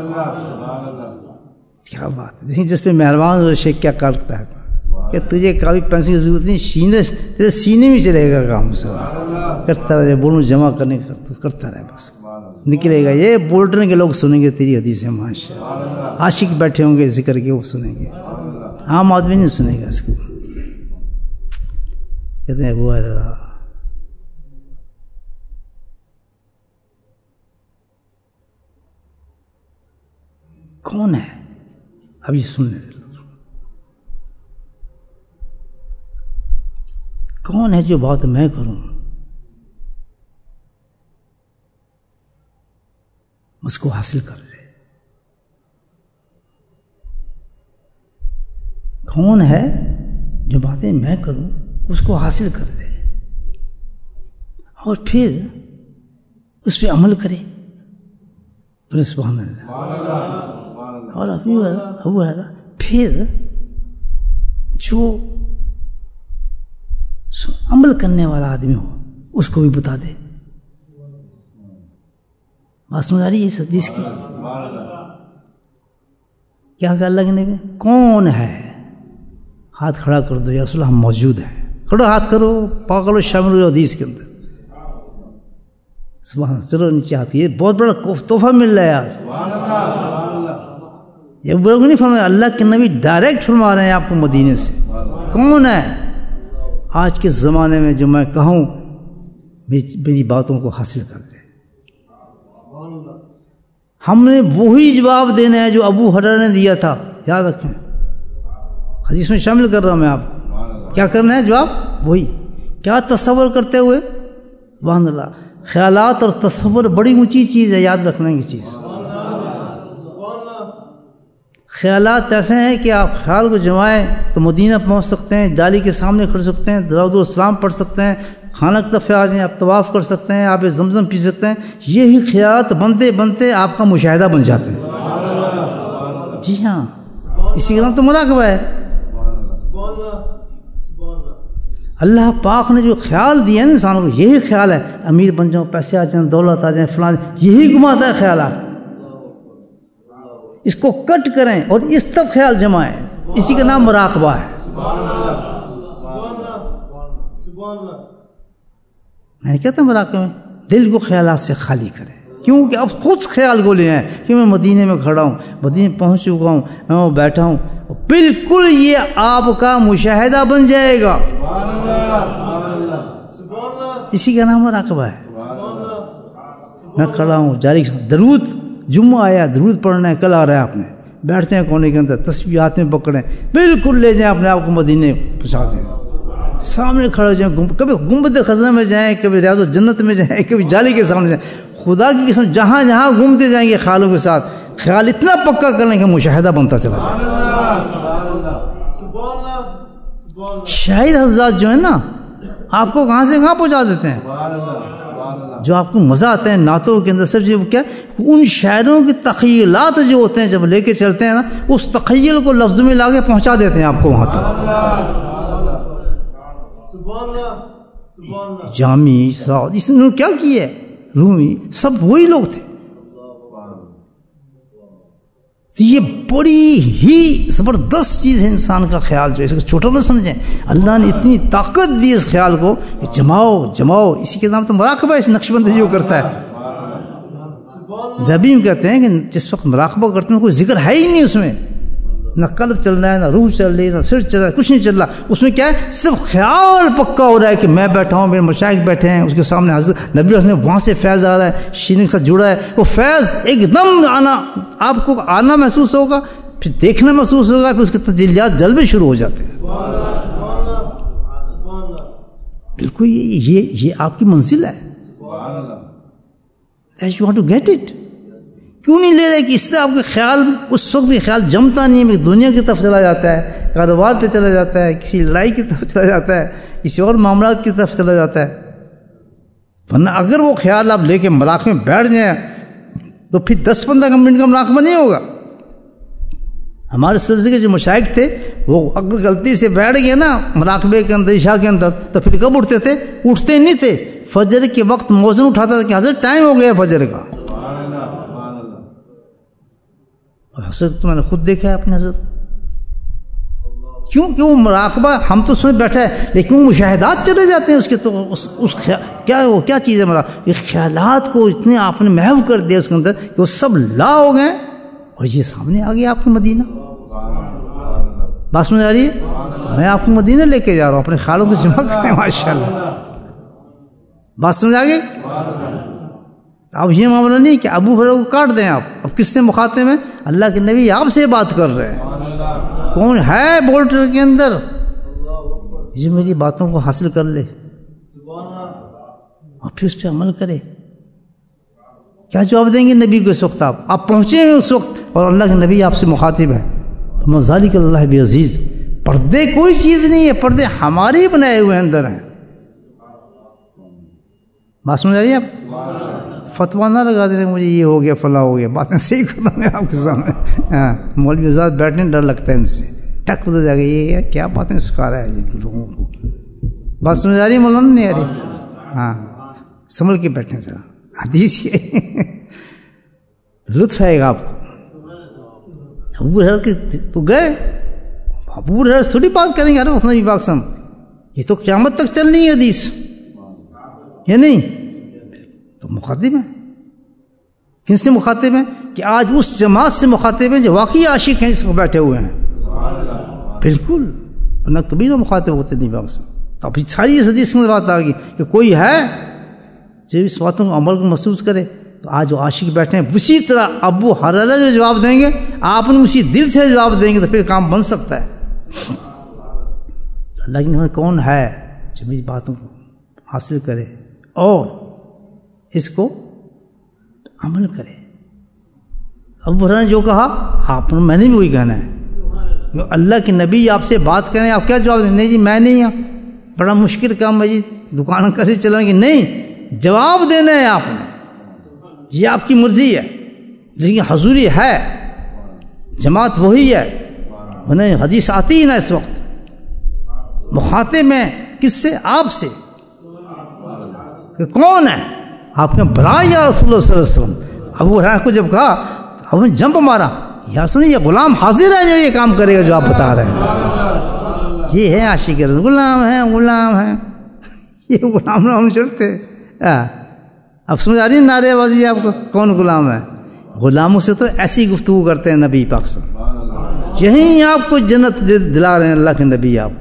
S1: کیا بات ہے، جس پہ مہربان ہو شیخ کیا کرتا ہے کہ تجھے کبھی پینسل کی ضرورت نہیں، سینے تیرے سینے میں چلے گا کام سب کرتا رہے، بولوں جمع کرنے کا تو کرتا رہے، بس نکلے گا. یہ بولٹن کے لوگ سنیں گے تیری حدیثیں، ماشاء اللہ عاشق بیٹھے ہوں گے ذکر کے، وہ سنیں گے، عام آدمی نہیں سنے گا اس کو. کہتے ہیں ابو ہریرہ کون ہے، ابھی سننے سے کون ہے جو بات میں کروں اس کو حاصل کر لے، کون ہے جو باتیں میں کروں اس کو حاصل کر لے اور پھر اس پہ عمل کرے. سبحان اللہ. اور ابو ہریرہ پھر جو عمل کرنے والا آدمی ہو اس کو بھی بتا دے. بات سمجھ آ رہی ہے اس حدیث کی؟ کیا کہ اللہ کے نبی کون ہے، ہاتھ کھڑا کر دو یا رسول اللہ ہم موجود ہیں، کھڑو ہاتھ کرو، پاگلو شامل ہو حدیث کے اندر. سبحان اللہ. چلو نیچے ہاتھ، یہ بہت بڑا تحفہ مل رہا ہے آج. یہ بڑا نہیں فرمایا، اللہ کے نبی ڈائریکٹ فرما رہے ہیں آپ کو مدینے سے. کون ہے آج کے زمانے میں جو میں کہوں میری باتوں کو حاصل کر لے. ہم نے وہی جواب دینا ہے جو ابو ہریرہ نے دیا تھا، یاد رکھیں، حدیث میں شامل کر رہا ہوں میں آپ کو. کیا کرنا ہے جواب وہی. کیا تصور کرتے ہوئے، سبحان اللہ، خیالات اور تصور بڑی اونچی چیز ہے، یاد رکھنا کی چیز. خیالات ایسے ہیں کہ آپ خیال کو جمائیں تو مدینہ پہنچ سکتے ہیں، جالی کے سامنے کھڑ سکتے ہیں، درود السلام پڑھ سکتے ہیں، خانہ کی طرف آ جائیں، آپ طواف کر سکتے ہیں، آپ زمزم پی سکتے ہیں. یہی خیالات بنتے بنتے آپ کا مشاہدہ بن جاتے ہیں. جی ہاں، اسی کا نام تو مراقبہ ہے. اللہ پاک نے جو خیال دیا ہے نا انسانوں کو، یہی خیال ہے، امیر بن جاؤں، پیسے آ جائیں، دولت آ جائیں، فلاں، یہی گھماتا ہے خیالات. اس کو کٹ کریں اور اس طرف خیال جمائیں، اسی کا نام مراقبہ ہے. میں نے کہتا مراقبہ میں دل کو خیالات سے خالی کریں، کیونکہ اب خود خیال گولے ہیں کہ میں مدینے میں کھڑا ہوں، مدینے میں پہنچ چکا ہوں، میں وہ بیٹھا ہوں. بالکل یہ آپ کا مشاہدہ بن جائے گا. اسی کا نام مراقبہ ہے. میں کھڑا ہوں جاری درود، جمعہ آیا درود پڑھنا ہے، کل آ رہا ہے، آپ نے بیٹھتے ہیں کونے کے اندر، تسبیح ہاتھ میں پکڑیں، بالکل لے جائیں اپنے آپ کو مدینے پہنچا دیں. سامنے کھڑے ہو جائیں، کبھی گنبد خزنہ میں جائیں، کبھی ریاض الجنت میں جائیں، کبھی جالی کے سامنے جائیں. خدا کی قسم جہاں جہاں گھومتے جائیں گے خیالوں کے ساتھ، خیال اتنا پکا کر لیں کہ مشاہدہ بنتا چلا جائے. شاعر حضرات جو ہیں نا، آپ کو کہاں سے کہاں پہنچا دیتے ہیں. جو آپ کو مزہ آتا ہے نعتوں کے اندر، صرف جو کیا ان شاعروں کی تخیلات جو ہوتے ہیں جب لے کے چلتے ہیں نا، اس تخیل کو لفظ میں لا کے پہنچا دیتے ہیں آپ کو وہاں تک. جامی سعود اس نے کیا کیا ہے، رومی سب وہی لوگ تھے. تو یہ بڑی ہی زبردست چیز ہے انسان کا خیال جو ہے، اس کو چھوٹا نہ سمجھیں. اللہ نے اتنی طاقت دی اس خیال کو کہ جماؤ جماؤ. اسی کے نام تو مراقبہ ہے اس نقش بندی جو کرتا ہے. جب ہم کہتے ہیں کہ جس وقت مراقبہ کرتے ہیں کوئی ذکر ہے ہی نہیں اس میں، نہ قلب چل رہا ہے، نہ روح چل رہی ہے، نہ سر چل رہا ہے، کچھ نہیں چل رہا. اس میں کیا ہے؟ صرف خیال پکا ہو رہا ہے کہ میں بیٹھا ہوں، میرے مشائخ بیٹھے ہیں، اس کے سامنے حضرت نبی نے وہاں سے فیض آ رہا ہے، شیرین کے ساتھ جڑا ہے. وہ فیض ایک دم آنا، آپ کو آنا محسوس ہوگا، پھر دیکھنا محسوس ہوگا، پھر اس کے تجلیات جلوے شروع ہو جاتے ہیں. بالکل یہ یہ یہ آپ کی منزل ہے. You want to get it. کیوں نہیں لے رہے کہ اس طرح آپ کا خیال اس وقت بھی خیال جمتا نہیں ہے، دنیا کی طرف چلا جاتا ہے، کاروبار پہ چلا جاتا ہے، کسی لڑائی کی طرف چلا جاتا ہے، کسی اور معاملات کی طرف چلا جاتا ہے. ورنہ اگر وہ خیال آپ لے کے مراقبے میں بیٹھ جائیں تو پھر دس پندرہ منٹ کا مراقبہ نہیں ہوگا. ہمارے سلسلے کے جو مشائخ تھے وہ اگر غلطی سے بیٹھ گئے نا مراقبے کے اندر، عشاء کے اندر، تو پھر کب اٹھتے تھے؟ اٹھتے نہیں تھے. فجر کے وقت موزن اٹھاتا تھا کہ حضرت ٹائم ہو گیا فجر کا. حضرت تو میں نے خود دیکھا ہے اپنے حضرت. کیوں کہ وہ مراقبہ ہم تو اس میں بیٹھے ہیں لیکن وہ مشاہدات چلے جاتے ہیں اس کے. تو اس, اس کیا وہ کیا چیز ہے مراقبہ؟ یہ خیالات کو اتنے آپ نے محو کر دیا اس کے اندر کہ وہ سب لا ہو گئے اور یہ سامنے آ گیا آپ کو مدینہ. بات سمجھ آ رہی ہے؟ تو میں آپ کو مدینہ لے کے جا رہا ہوں، اپنے خیالوں کو جمع کریں. ماشاء اللہ بات سمجھ آ گئی. اب یہ معاملہ نہیں کہ ابو ہریرہ کو کاٹ دیں آپ. اب کس سے مخاطب ہیں؟ اللہ کے نبی آپ سے بات کر رہے ہیں. کون ہے بولٹر کے اندر جو میری باتوں کو حاصل کر لے اور پھر اس پہ عمل کرے؟ کیا جواب دیں گے نبی کو اس وقت؟ آپ آپ پہنچے ہیں اس وقت اور اللہ کے نبی آپ سے مخاطب ہے. ذالک اللہ بعزیز. پردے کوئی چیز نہیں ہے، پردے ہمارے ہی بنائے ہوئے اندر ہیں. بات سمجھ آ رہی ہے؟ آپ فتویٰ نہ لگا دیتے مجھے یہ ہو گیا فلاں ہو گیا. باتیں صحیح کرنا میں آپ کے سامنے. ہاں مولوی آزاد بیٹھنے ڈر لگتا ہے ان سے، ٹک ادھر جا کے یہ کیا باتیں سکھا رہا ہے لوگوں کو. بات سمجھ آ رہی ہے مولانا؟ نہیں آ رہی؟ ہاں سنبھل کے بیٹھیں ذرا. حدیث یہ لطف آئے گا آپ کو. ابو ہریرہ کے تو گئے، ابو ہریرہ سے تھوڑی بات کریں گے ارے نبی پاک سم. یہ تو قیامت تک چلنی ہے حدیث، یا نہیں؟ تو مخاطب ہیں. کن سے مخاطب ہیں؟ کہ آج اس جماعت سے مخاطب ہیں جو واقعی عاشق ہیں، اس کو بیٹھے ہوئے ہیں. بالکل، ورنہ کبھی نہ مخاطب ہوتے نہیں باغ سے. تو ابھی ساری اس حدیث میں بات آ گئی کہ کوئی ہے جو اس باتوں کو عمل کو محسوس کرے. تو آج جو عاشق بیٹھے ہیں اسی طرح ابو ہریرہ جو جواب دیں گے آپ نے اسی دل سے جواب دیں گے تو پھر کام بن سکتا ہے. اللہ کی نعمت کون ہے جو میری باتوں کو حاصل کرے اور اس کو عمل کرے. ابو ہریرہ نے جو کہا آپ نے، میں نے بھی وہی کہنا ہے. اللہ کے نبی آپ سے بات کریں آپ کیا جواب دیں؟ نہیں جی میں نہیں ہوں، بڑا مشکل کام ہے جی، دکان کیسے چلائیں گے؟ نہیں، جواب دینا ہے آپ نے. یہ آپ کی مرضی ہے لیکن حضوری ہے، جماعت وہی ہے. انہیں حدیث آتی ہی نا اس وقت مخاطب میں کس سے؟ آپ سے. کہ کون ہے؟ آپ نے بلا یا رسول اللہ صلی اللہ علیہ وسلم. ابو ہریرہ کو جب کہا اب نے جمپ مارا، یا سنیں یہ غلام حاضر ہے جو یہ کام کرے گا جو آپ بتا رہے ہیں. یہ ہے عاشق رسول، غلام ہے غلام ہے، یہ غلام نہ ہم چلتے. اب سمجھ آ رہی ہے نعرے بازی آپ کو؟ کون غلام ہے؟ غلاموں سے تو ایسی گفتگو کرتے ہیں نبی پاک صلی اللہ علیہ وسلم. یہیں آپ کو جنت دلا رہے ہیں اللہ کے نبی. آپ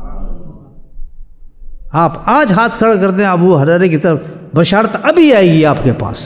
S1: آپ آج ہاتھ کھڑا کر دیں ابو ہریرہ کی طرف، بشارت ابھی آئے گی آپ کے پاس.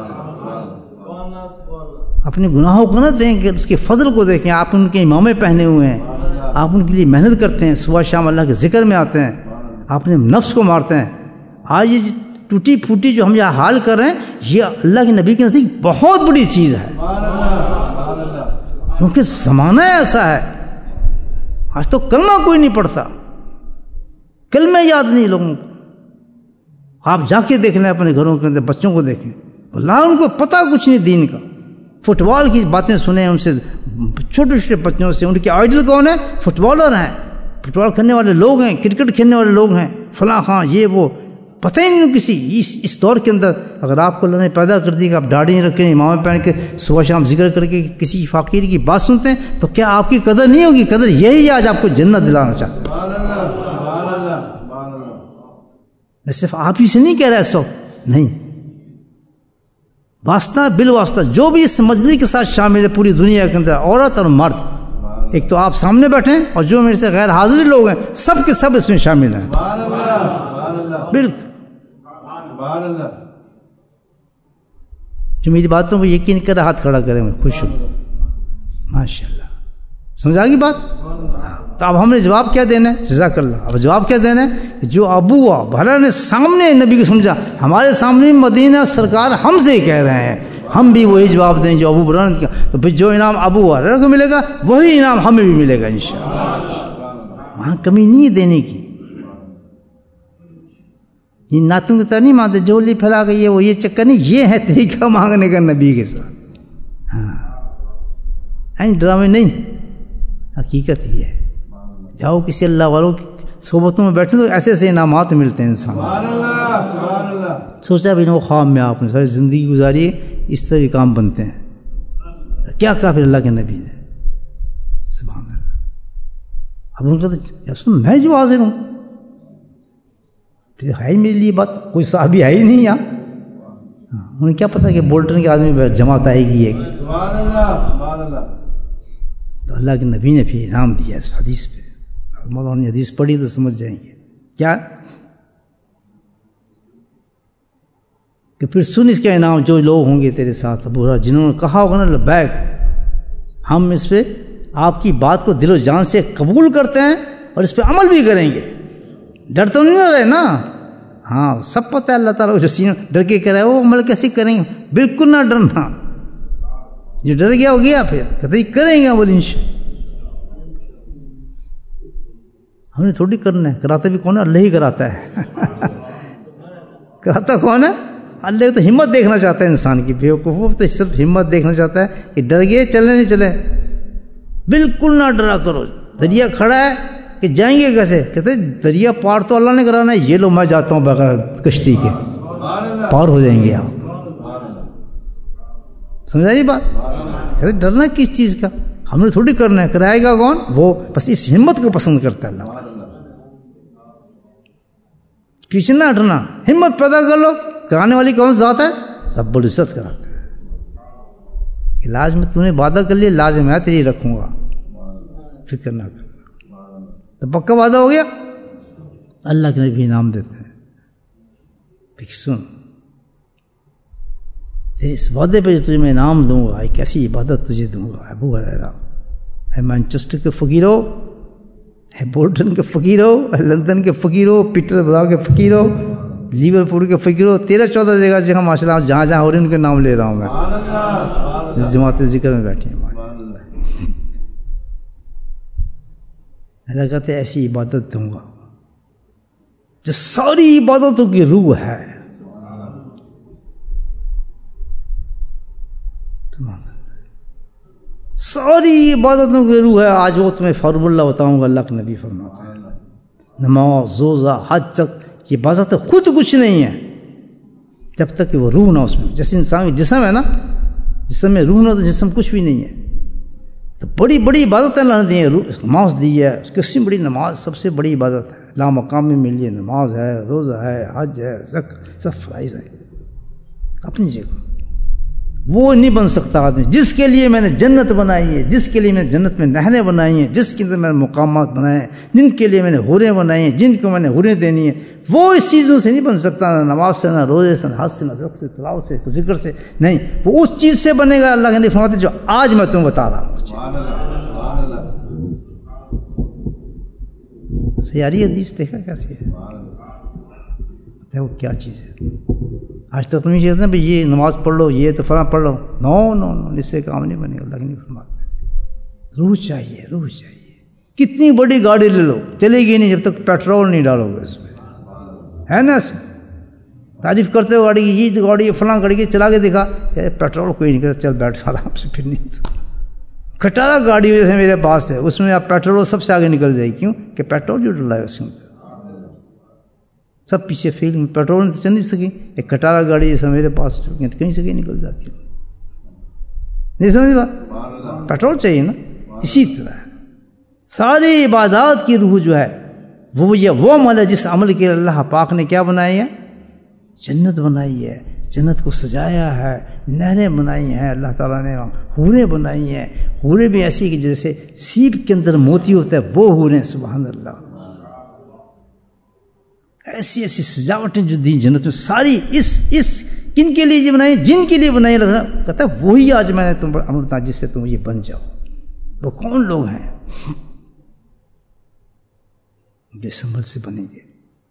S1: اپنے گناہوں کو نہ دیں کہ اس کے فضل کو دیکھیں. آپ ان کے امامے پہنے ہوئے ہیں، آپ ان کے لیے محنت کرتے ہیں، صبح شام اللہ کے ذکر میں آتے ہیں، آپ اپنے نفس کو مارتے ہیں. آج یہ ٹوٹی پھوٹی جو ہم یہاں حال کر رہے ہیں یہ اللہ کے نبی کے نزدیک بہت بڑی چیز ہے، کیونکہ زمانہ ایسا ہے. آج تو کلمہ کوئی نہیں پڑھتا، کلمہ یاد نہیں لوگوں کو. آپ جا کے دیکھ لیں اپنے گھروں کے اندر، بچوں کو دیکھیں، اللہ ان کو پتہ کچھ نہیں دین کا. فٹ بال کی باتیں سنیں ان سے، چھوٹے چھوٹے بچوں سے. ان کے آئیڈل کون ہے؟ فٹ بالر ہیں، فٹ بال کھیلنے والے لوگ ہیں، کرکٹ کھیلنے والے لوگ ہیں، فلاں خاں یہ وہ. پتہ ہی نہیں کسی اس اس دور کے اندر اگر آپ کو اللہ نے پیدا کر دی کہ آپ داڑھی نہیں رکھیں امامہ پہن کے صبح شام ذکر کر کے کسی فقیر کی بات سنتے ہیں تو کیا آپ کی قدر نہیں ہوگی؟ قدر یہی آج آپ کو جنت دلانا چاہتا ہے. میں صرف آپ ہی سے نہیں کہہ رہا اس وقت، نہیں، واسطہ بالواسطہ جو بھی اس مجلس کے ساتھ شامل ہے پوری دنیا کے اندر، عورت اور مرد، ایک تو آپ سامنے بیٹھے ہیں اور جو میرے سے غیر حاضر لوگ ہیں سب کے سب اس میں شامل ہیں. بالکل جو میری باتوں کو یقین کرے ہاتھ کھڑا کرے، میں خوش ہوں. ماشاء اللہ، سمجھا گی بات؟ تو اب ہم نے جواب کیا دینا ہے؟ جزاک اللہ. اب جواب کیا دینا ہے؟ جو ابو ہوا بھلا نے سامنے نبی کو سمجھا، ہمارے سامنے مدینہ سرکار ہم سے ہی کہہ رہے ہیں، ہم بھی وہی جواب دیں جو ابو بکر نے کیا. تو پھر جو انعام ابو ہریرہ کو ملے گا وہی انعام ہمیں بھی ملے گا انشاءاللہ. وہاں کمی نہیں ہے دینے کی. یہ نعتوں کی طرح نہیں مانتے جولی پھیلا کے یہ وہ یہ چکر نہیں، یہ ہے طریقہ مانگنے کا نبی کے ساتھ. ہاں این ڈرامے نہیں، حقیقت یہ ہے. جاؤ کسی اللہ والوں کی صحبتوں میں بیٹھے تو ایسے ایسے انعامات ملتے ہیں انسان. سوچا بھی نہ وہ خواب میں آپ نے ساری زندگی گزاری ہے اس طرح کے کام بنتے ہیں. کیا کہا پھر اللہ کے نبی نے؟ سبحان اللہ. اب ان کا تو میں جو حاضر ہوں، پھر ہے ہی میرے لیے بات، کوئی صحابی ہے ہی نہیں یہاں. انہیں کیا پتا کہ بولٹن کے آدمی جماعت آئے گی ہے. تو اللہ کے نبی نے پھر انعام دیا اس حدیث پہ. مولانا نے حدیث پڑھی تو سمجھ جائیں گے کیا کہ پھر سن اس کا انعام. جو لوگ ہوں گے تیرے ساتھ ابو ہریرہ جنہوں نے کہا ہوگا نا لبیک، ہم اس پہ آپ کی بات کو دل و جان سے قبول کرتے ہیں اور اس پہ عمل بھی کریں گے. ڈر تو نہیں رہے نا؟ ہاں سب پتہ ہے اللہ تعالیٰ کو جو سینہ ڈر کے کرے وہ عمل کیسے کریں گے. بالکل نہ ڈرنا، جو ڈر گیا ہو گیا، پھر کہتے ہی کریں گے عمل انشاءاللہ. ہم نے تھوڑی کرنا ہے، کراتا بھی کون ہے؟ اللہ ہی کراتا ہے. کراتا کون ہے؟ اللہ تو ہمت دیکھنا چاہتا ہے انسان کی. بیوقوف تو صرف ہمت دیکھنا چاہتا ہے کہ ڈر گئے چلے نہیں چلے. بالکل نہ ڈرا کرو. دریا کھڑا ہے کہ جائیں گے کیسے؟ کہتے دریا پار تو اللہ نے کرانا ہے، یہ لو میں جاتا ہوں بغیر کشتی کے، پار ہو جائیں گے آپ. سمجھا یہ بات؟ کہتے ڈرنا کس چیز کا؟ ہم نے تھوڑی کرنا ہے. کرائے گا کون؟ وہ بس اس ہمت کو پسند کرتا ہے اللہ. پیچھے نہ ہٹنا، ہمت پیدا کر لو. کرانے والی کون ذات ہے؟ رب العزت کراتا ہے. علاج میں تو نے وعدہ کر لیا، علاج میں تیری رکھوں گا، فکر نہ کرنا. تو پکا وعدہ ہو گیا. اللہ کے نبی انعام دیتے ہیں. پھر سن تیرے اس وعدے پہ تجھے میں انعام دوں گا، ایک ایسی عبادت تجھے دوں گا. ابو ہریرہ ہے مانچسٹر کے فقیر ہو، ہے بولٹن کے فقیر ہو، ہے لندن کے فقیر ہو، پیٹر براؤ کے فقیر ہو، لیورپول کے فقیر ہو، تیرہ چودہ جگہ جگہ ماشاء اللہ جہاں جہاں ہو رہے ہیں ان کے نام لے رہا ہوں میں اس جماعت ذکر میں بیٹھی ہیں. اللہ کہتے ایسی عبادت دوں گا جو ساری عبادتوں کی روح ہے. ساری عبادتوں کی روح ہے. آج وہ تمہیں فارمولہ بتاؤں گا. اللہ کے نبی فرماتا ہے نماز، روزہ، حج تک یہ عبادت خود کچھ نہیں ہے جب تک کہ وہ روح نہ اس میں. جیسے انسان کا جسم ہے نا، جسم میں روح نہ تو جسم کچھ بھی نہیں ہے. تو بڑی بڑی عبادت اللہ نے دی ہے. نماز دی ہے، اس کی بڑی نماز سب سے بڑی عبادت ہے. لا مقام میں ملی ہے. نماز ہے، روزہ ہے، حج ہے، زکوٰۃ، سب فرائض ہے اپنی جگہ. وہ نہیں بن سکتا آدمی جس کے لیے میں نے جنت بنائی ہے، جس کے لیے میں نے جنت میں نہریں بنائی ہیں، جس کے اندر میں نے مقامات بنائے ہیں، جن کے لیے میں نے حوریں بنائی ہیں، جن کو میں نے حوریں دینی ہیں. وہ اس چیزوں سے نہیں بن سکتا، نہ نماز سے، نہ روزے سے، نہ حج سے، نہ ذکر سے، تلاوت سے، ذکر سے نہیں. وہ اس چیز سے بنے گا. اللہ کے نبی فرماتے جو آج میں تمہیں بتا رہا ہوں. سیاری حدیث دیکھا کیسی ہے؟ وہ کیا چیز ہے؟ آج تک تمہیں چاہتے ہیں بھائی یہ نماز پڑھ لو، یہ تو فلاں پڑھ لو. نو نو نو اس سے کام نہیں بنے گا. اللہ کے نہیں فرماتے روح چاہیے، روح چاہیے. کتنی بڑی گاڑی لے لو چلے گی نہیں جب تک پیٹرول نہیں ڈالو گے اس میں، ہے نا؟ تعریف کرتے ہو گاڑی کی، یہ گاڑی فلاں گاڑی کی چلا کے دکھا، پیٹرول کوئی نہیں کہتا، چل بیٹھ آرام سے. پھر نہیں تو کھٹارا گاڑی جیسے میرے پاس ہے، اس میں آپ پیٹرول سب سے آگے نکل جائے. کیوں کہ پیٹرول جو ڈلا ہے اس کے اندر. سب پیچھے فیل میں پیٹرول تو چل نہیں سکیں. ایک کٹارا گاڑی جیسا میرے پاس کہیں سے کہیں نکل جاتی ہے. نہیں سمجھ بات؟ پیٹرول چاہیے نا. اسی طرح ساری عبادات کی روح جو ہے وہ یہ وہ عمل ہے جس عمل کے اللہ پاک نے کیا بنائی ہے؟ جنت بنائی ہے. جنت کو سجایا ہے, نہریں بنائی ہیں اللہ تعالیٰ نے, حوریں بنائی ہیں. حوریں بھی ایسی کہ جیسے سیپ کے اندر موتی ہوتا ہے وہ حوریں. سبحان اللہ. ایسی ایسی سجاوٹیں جو دی جنت میں ساری اس اس کن کے لیے بنائی؟ جن کے لیے بنائی. اللہ کہتا ہے وہی آج میں نے تم پر امر تھا جس سے تم یہ بن جاؤ. وہ کون لوگ ہیں جو اس عمل سے بنیں گے؟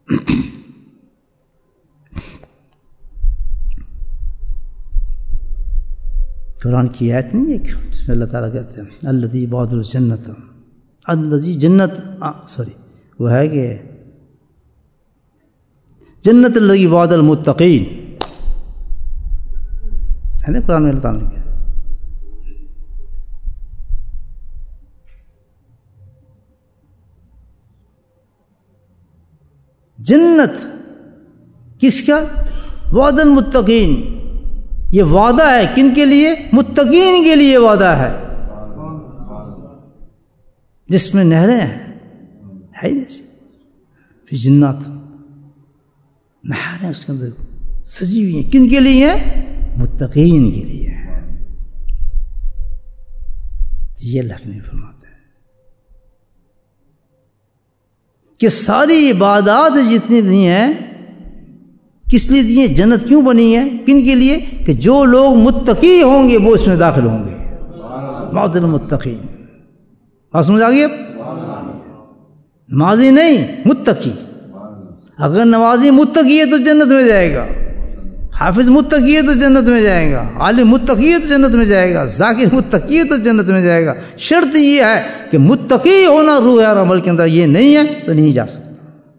S1: قرآن کی آیت نہیں ہے جس میں اللہ تعالیٰ کہتے ہیں الذی بعد الجنت, الذی جنت سوری وہ ہے کہ جنت الذی بعد المتقین ہے نا قرآن میں اللہ تعالیٰ نے کہا. جنت کس کا؟ وعد المتقین. یہ وعدہ ہے کن کے لیے؟ متقین کے لیے وعدہ ہے جس میں نہریں ہیں. ہے ہی جیسے پھر جنات نہریں اس کے اندر سجی ہوئی ہیں. کن کے لیے ہیں؟ متقین کے لیے. یہ اللہ نے فرماتا ہے کہ ساری عبادات جتنی دی ہیں کس لیے دی ہیں؟ جنت کیوں بنی ہے؟ کن کے لیے؟ کہ جو لوگ متقی ہوں گے وہ اس میں داخل ہوں گے. بعد المتقین. بات سمجھ آ گئی؟ اب نمازی نہیں متقی. اگر نمازی متقی ہے تو جنت میں جائے گا, حافظ متقی ہے تو جنت میں جائے گا, عالم متقی ہے تو جنت میں جائے گا, ذاکر متقی ہے تو جنت میں جائے گا. شرط یہ ہے کہ متقی ہونا روح اور عمل کے اندر. یہ نہیں ہے تو نہیں جا سکتا.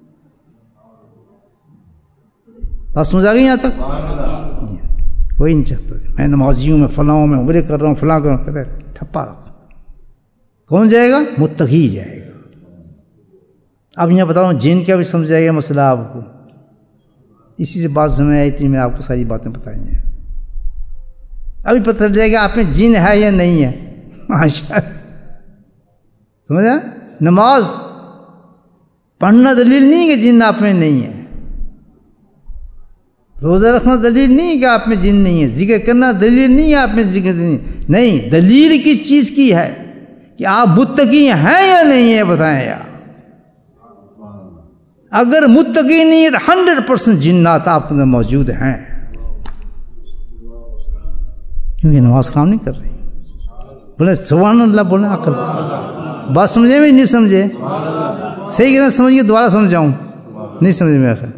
S1: بات سمجھ آ گئی یہاں تک؟ کوئی نہیں چاہتا میں نمازی ہوں, میں فلاں ہوں, میں عمرے کر رہا ہوں, فلاں کر رہا ہوں. ٹھپا رکھو. کون جائے گا؟ متقی جائے گا. اب یہاں بتا رہا ہوں جن کا بھی سمجھ جائے گا مسئلہ آپ کو. اسی سے بات سمجھ آئی تھی, میں آپ کو ساری باتیں بتائی ہیں. ابھی پتہ چل جائے گا آپ میں جن ہے یا نہیں ہے. ماشاء سمجھا؟ نماز پڑھنا دلیل نہیں کہ جن آپ میں نہیں ہے. روزہ رکھنا دلیل نہیں کہ آپ میں جن نہیں ہے. ذکر کرنا دلیل نہیں ہے آپ میں ذکر نہیں. نہیں, دلیل کس چیز کی ہے کہ آپ متقی ہیں یا نہیں ہے, بتائیں یار. اگر متقی نہیں ہے تو ہنڈریڈ پرسینٹ جنات آپ کے اندر موجود ہیں, کیونکہ نماز کام نہیں کر رہی. بولے سبحان اللہ, بولے عقل. بات سمجھے میں نہیں سمجھے؟ صحیح کہنا سمجھیے, دوبارہ سمجھاؤں. نہیں سمجھے میرا خیال.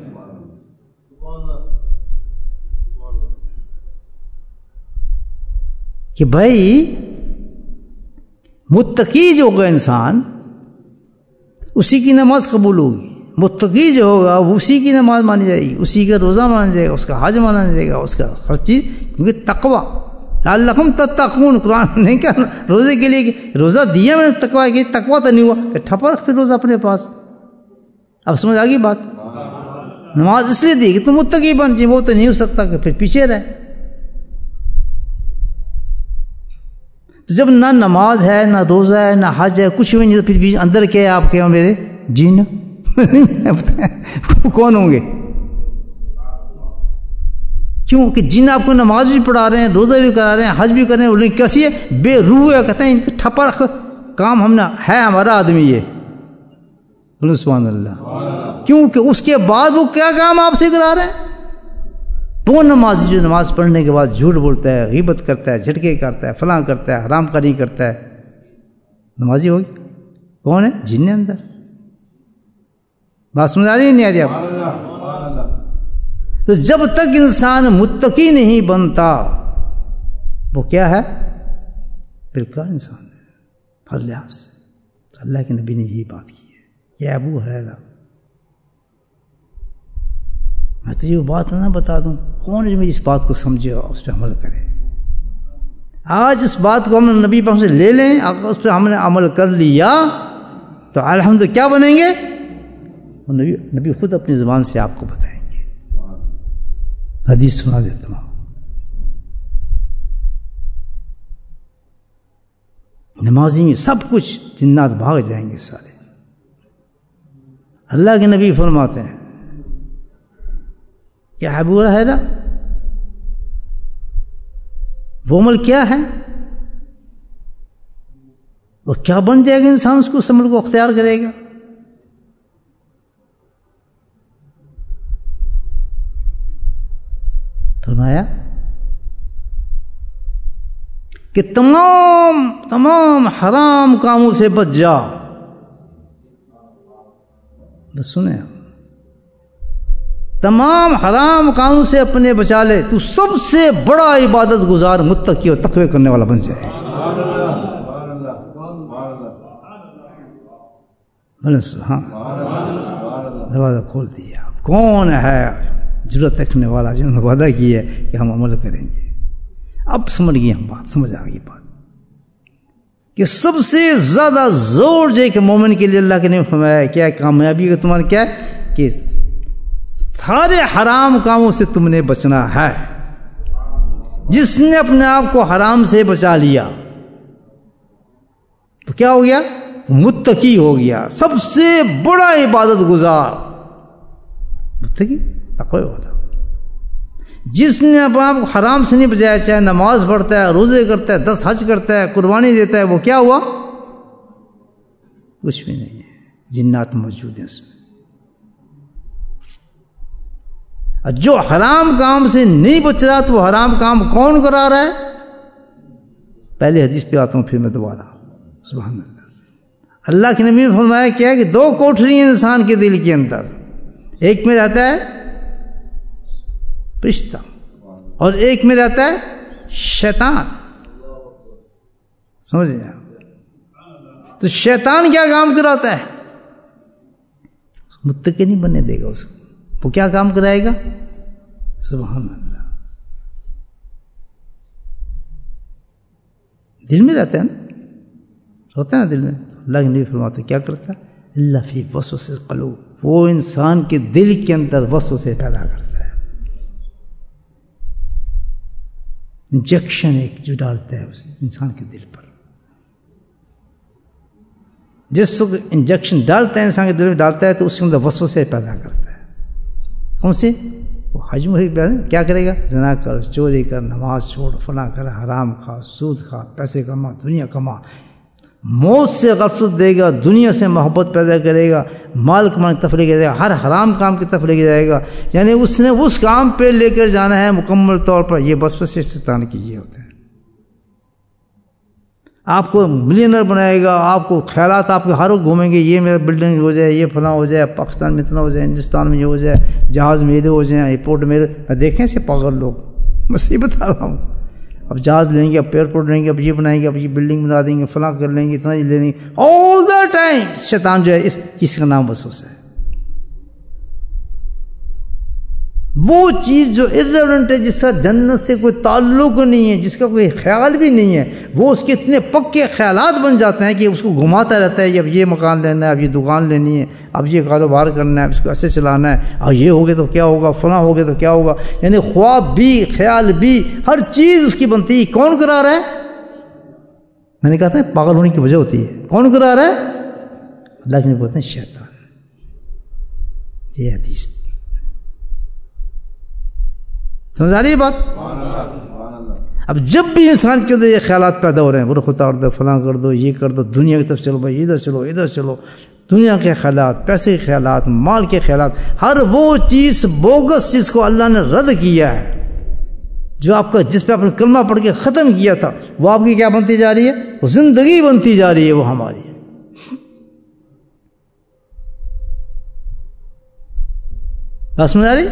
S1: کہ بھائی متقی جو ہوگا انسان اسی کی نماز قبول ہوگی. متقی جو ہوگا اسی کی نماز مانی جائے گی, اسی کا روزہ مانا جائے گا, اس کا حج مانا جائے گا, اس کا ہر چیز. کیونکہ تقوی لعلکم تتقون, قرآن نہیں کہا روزے کے لیے روزہ دیا میں نے تقوی کی. تقوی تو نہیں ہوا کہ ٹھپا رکھ پھر روزہ اپنے پاس. اب سمجھ آ گئی بات؟ نماز اس لیے دی کہ تم متقی بن جائے. وہ تو نہیں ہو سکتا کہ پھر پیچھے رہے. تو جب نہ نماز ہے, نہ روزہ ہے, نہ حج ہے, کچھ بھی نہیں, تو پھر بھی اندر کیا ہے آپ کے میرے جن کون ہوں گے؟ کیوں کہ جن آپ کو نماز بھی پڑھا رہے ہیں, روزہ بھی کرا رہے ہیں, حج بھی کر رہے ہیں, لیکن کیسی ہے؟ بے روح ہے. کہتے ہیں ان کو ٹھپا رکھ کام ہم نے ہے ہمارا آدمی یہ. بولو سبحان اللہ. کیوں کہ اس کے بعد وہ کیا کام آپ سے کرا رہے ہیں؟ وہ نمازی جو نماز پڑھنے کے بعد جھوٹ بولتا ہے, غیبت کرتا ہے, جھٹکے کرتا ہے, فلاں کرتا ہے, حرام کاری کرتا ہے, نمازی ہوگی کون ہے؟ جن اندر. بات سمجھ آ رہی ہے نہیں آ رہی آپ؟ تو جب تک انسان متقی نہیں بنتا وہ کیا ہے؟ بالکل انسان ہے ہر لحاظ سے. اللہ کے نبی نے یہی بات کی ہے. یہ ابو ہریرہ, میں تو یہ بات نہ بتا دوں, کون جو میری اس بات کو سمجھے اور اس پہ عمل کرے. آج اس بات کو ہم نبی پاک سے لے لیں, اگر اس پہ ہم نے عمل کر لیا تو الحمدللہ کیا بنیں گے؟ وہ نبی نبی خود اپنی زبان سے آپ کو بتائیں گے. حدیث سنا دیتا ہوں. نمازی میں سب کچھ جنات بھاگ جائیں گے سارے. اللہ کے نبی فرماتے ہیں کہ ابو ہریرہ وہ عمل کیا ہے، وہ کیا بن جائے گا انسان اس کو اس عمل کو اختیار کرے گا. فرمایا کہ تمام تمام حرام کاموں سے بچ جا. بس سنیں، تمام حرام کاموں سے اپنے بچا لے، تو سب سے بڑا عبادت گزار متقی اور تقوی کرنے والا بن جائے. ہاں دروازہ کھول دیا. کون ہے جرأت رکھنے والا جنہوں نے وعدہ کیا ہے کہ ہم عمل کریں گے؟ اب سمجھ گئی ہم بات، سمجھ آ گئی بات کہ سب سے زیادہ زور جو کہ مومن کے لیے اللہ کے نے فرمایا کیا کامیابی کا تمہارا کیا ہے کہ سارے حرام کاموں سے تم نے بچنا ہے. جس نے اپنے آپ کو حرام سے بچا لیا تو کیا ہو گیا؟ متقی ہو گیا، سب سے بڑا عبادت گزار متقی تقوی والا. جس نے اپنے آپ کو حرام سے نہیں بچایا، چاہے نماز پڑھتا ہے، روزے کرتا ہے، دس حج کرتا ہے، قربانی دیتا ہے، وہ کیا ہوا؟ کچھ بھی نہیں ہے. جنات موجود ہیں اس میں. جو حرام کام سے نہیں بچ رہا تو وہ حرام کام کون کرا رہا ہے؟ پہلے حدیث پہ آتا ہوں پھر میں دوبارہ. سبحان اللہ. اللہ کے نبی نے فرمایا کیا کہ دو کوٹھری ہیں انسان کے دل کے اندر، ایک میں رہتا ہے فرشتہ اور ایک میں رہتا ہے شیطان. سمجھ گئے؟ تو شیطان کیا کام کراتا ہے؟ متقی نہیں بننے دے گا اس کو. وہ کیا کام کرائے گا؟ سبحان اللہ. دل میں رہتا ہے نا، ہوتا ہے نا دل میں. اللہ کے نبی فرماتے کیا کرتا ہے؟ اللہ فی وسوسہ القلوب. وہ انسان کے دل کے اندر وسوسے پیدا کرتا ہے. انجیکشن ایک جو ڈالتا ہے اسے انسان کے دل پر. جس وقت انجیکشن ڈالتا ہے انسان کے دل میں ڈالتا ہے تو اس کے اندر وسوسے پیدا کرتا ہے. کون سے؟ وہ حجم کیا کرے گا؟ زنا کر، چوری کر، نماز چھوڑ، فلاں کر، حرام کھا، سود کھا، پیسے کما، دنیا کما. موت سے غفلت دے گا، دنیا سے محبت پیدا کرے گا، مال کمانے کی تفریح کرے گا، ہر حرام کام کی تفریح جائے گا. یعنی اس نے اس کام پہ لے کر جانا ہے مکمل طور پر. یہ وسوسے شیطان کی یہ ہوتے ہیں. آپ کو ملینر بنائے گا، آپ کو خیالات آپ کے ہر وقت گھومیں گے، یہ میرا بلڈنگ ہو جائے، یہ فلاں ہو جائے، پاکستان میں اتنا ہو جائے، ہندوستان میں یہ ہو جائے، جہاز میرے ہو جائیں، ایئرپورٹ میرے. دیکھیں سے پاگل لوگ، میں صحیح بتا رہا ہوں. اب جہاز لیں گے، اب ایئرپورٹ لیں گے، اب یہ بنائیں گے، اب یہ بلڈنگ بنا دیں گے، فلاں کر لیں گے، اتنا یہ لے لیں گے. آل دا ٹائم شیطان جو ہے اس چیز کا نام وسوسہ ہے. وہ چیز جو ارریلیونٹ ہے، جس کا جنت سے کوئی تعلق نہیں ہے، جس کا کوئی خیال بھی نہیں ہے، وہ اس کے اتنے پکے خیالات بن جاتے ہیں کہ اس کو گھماتا رہتا ہے. اب یہ مکان لینا ہے، اب یہ دکان لینی ہے، اب یہ کاروبار کرنا ہے، اب اس کو ایسے چلانا ہے، اور یہ ہو گیا تو کیا ہوگا، فلاں ہو گیا تو کیا ہوگا. یعنی خواب بھی، خیال بھی، ہر چیز اس کی بنتی ہے. کون کرا رہا ہے؟ میں نے کہا تھا پاگل ہونے کی وجہ ہوتی ہے. کون کرا رہا ہے؟ اللہ کے نبی بولتے ہیں شیطان. یہ حدیث سمجھا رہی ہے بات؟ اب جب بھی انسان کے اندر یہ خیالات پیدا ہو رہے ہیں، برخ اتار دو، فلاں کر دو، یہ کر دو، دنیا کی طرف چلو بھائی، ادھر چلو ادھر چلو، دنیا کے خیالات، پیسے کے خیالات، مال کے خیالات، ہر وہ چیز بوگس جس کو اللہ نے رد کیا ہے، جو آپ کا جس پہ آپ نے کلمہ پڑھ کے ختم کیا تھا، وہ آپ کی کیا بنتی جا رہی ہے؟ وہ زندگی بنتی جا رہی ہے، وہ ہماری. بات سمجھ آ رہی؟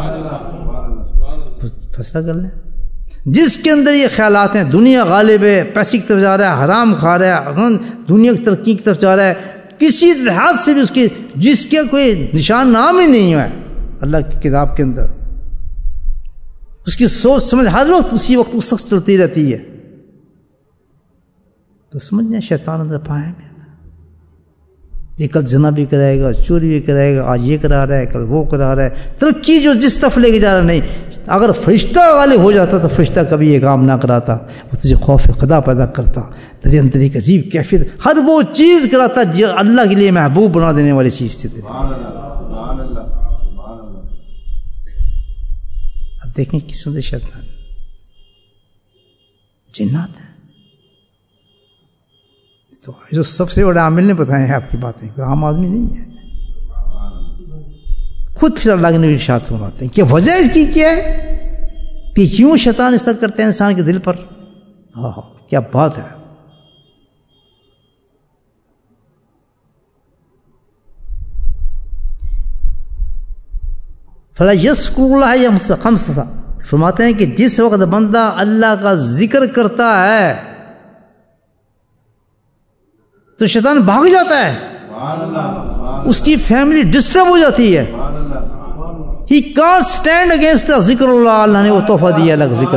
S1: فیصلہ کر لیں. جس کے اندر یہ خیالات ہیں، دنیا غالب ہے، پیسے کی طرف جا رہا ہے، حرام کھا رہا ہے، دنیا کی ترقی کی طرف جا رہا ہے، کسی لحاظ سے بھی اس کی جس کے کوئی نشان نام ہی نہیں ہے اللہ کی کتاب کے اندر، اس کی سوچ سمجھ ہر وقت اسی وقت اس وقت چلتی رہتی ہے، تو سمجھنا شیطان اندر پایا میں. یہ کل زنا بھی کرائے گا، چوری بھی کرائے گا، آج یہ کرا رہا ہے، کل وہ کرا رہا ہے، ترقی جو جس طرف لے کے جا رہا. نہیں، اگر فرشتہ غالب ہو جاتا تو فرشتہ کبھی یہ کام نہ کراتا، وہ تجھے خوف خدا پیدا کرتا، تیرے اندر ایک عجیب کیفیت، ہر وہ چیز کراتا جو اللہ کے لیے محبوب بنا دینے والی چیز تھی. اب دیکھیں کس طرح شیطان جنات ہیں. تو جو سب سے بڑے عامل نے بتائے ہیں آپ کی باتیں، کوئی عام آدمی نہیں ہے. خود پھر اللہ کے نبی ارشاد فرماتے ہیں کہ وجہ اس کی کیا ہے کہ کیوں شیطان اس طرح کرتے ہیں انسان کے دل پر. ہاں کیا بات ہے. فلا یذکر اللہ یا خمس، فرماتے ہیں کہ جس وقت بندہ اللہ کا ذکر کرتا ہے تو شیطان بھاگ جاتا ہے، اس کی فیملی ڈسٹرب ہو جاتی ہے. He can't stand against the ذکر اللہ. اللہ نے وہ تحفہ دیا الگ ذکر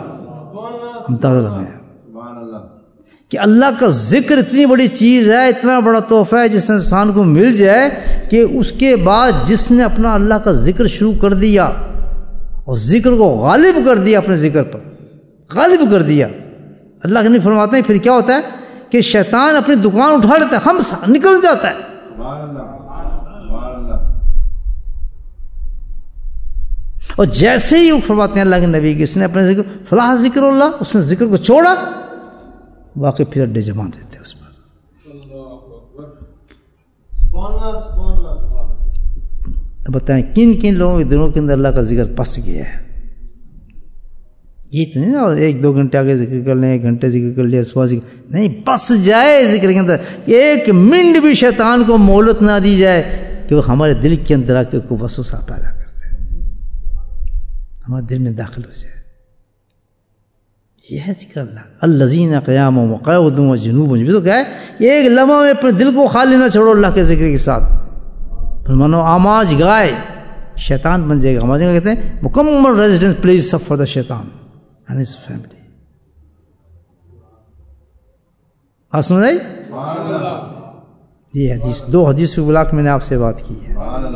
S1: کہ اللہ کا ذکر اتنی بڑی چیز ہے، اتنا بڑا تحفہ ہے جس انسان کو مل جائے کہ اس کے بعد جس نے اپنا اللہ کا ذکر شروع کر دیا اور ذکر کو غالب کر دیا، اپنے ذکر پر غالب کر دیا، اللہ کے نبی فرماتے ہیں پھر کیا ہوتا ہے کہ شیطان اپنی دکان اٹھا لیتا ہے، خمسہ نکل جاتا ہے. اور جیسے ہی وہ فرماتے ہیں اللہ کے نبی کہ اس نے اپنے ذکر فلاح ذکر اللہ، اس نے ذکر کو چھوڑا، واقعی پھر اڈے جمان رہتے ہیں اس پر. اب بتائیں کن کن لوگوں کے دنوں کے اندر اللہ کا ذکر پس گیا ہے. یہ تو نہیں نا ایک دو گھنٹے آگے ذکر کر لیں، ایک گھنٹے ذکر کر لیا، صبح ذکر نہیں، پس جائے ذکر کے اندر. ایک منٹ بھی شیطان کو مہلت نہ دی جائے کہ وہ ہمارے دل کے اندر آ کے کوئی وسوسہ پیدا کرتے ہیں، ہمارے دل میں داخل ہو جائے. یہ ہے ذکر اللہ. الذین قیام و قعود و جنوب، جو کہ ایک لمحہ میں اپنے دل کو خالی نہ چھوڑو اللہ کے ذکر کے ساتھ. فرمانا آماج گائے شیطان بن جائے گا. آماج گائے کہتے ہیں مکمل ریزیڈنس پلیس فار دا شیطان and his family. آپ سن رہے؟ یہ حدیث دو حدیث کے بلاک میں نے آپ سے بات کی ہے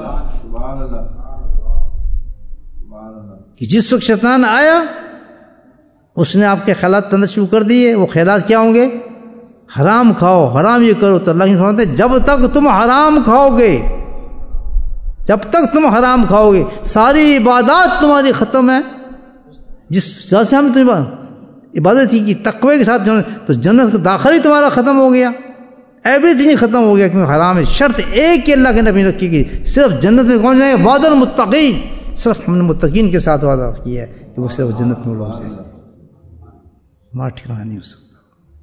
S1: کہ جس وقت شیطان آیا اس نے آپ کے خیالات پندر شروع کر دیے. وہ خیالات کیا ہوں گے؟ حرام کھاؤ، حرام یہ کرو. تو اللہ کی فرماتے ہیں جب تک تم حرام کھاؤ گے، جب تک تم حرام کھاؤ گے ساری عبادات تمہاری ختم ہے. جس وجہ سے ہم تمہیں عبادت کی تقوی کے ساتھ جنت، تو جنت کا داخل ہی تمہارا ختم ہو گیا، ایوری تھنگ ختم ہو گیا کیونکہ حرام ہے. شرط ایک ہی اللہ کے نبی نے رکھی گئی، صرف جنت میں کون جائیں گے؟ وعد المتقین. صرف ہم نے متقین کے ساتھ وعدہ کیا ہے کہ وہ صرف جنت میں لوگ جائیں گے، ہمارا ٹھکانہ نہیں ہو سکتا.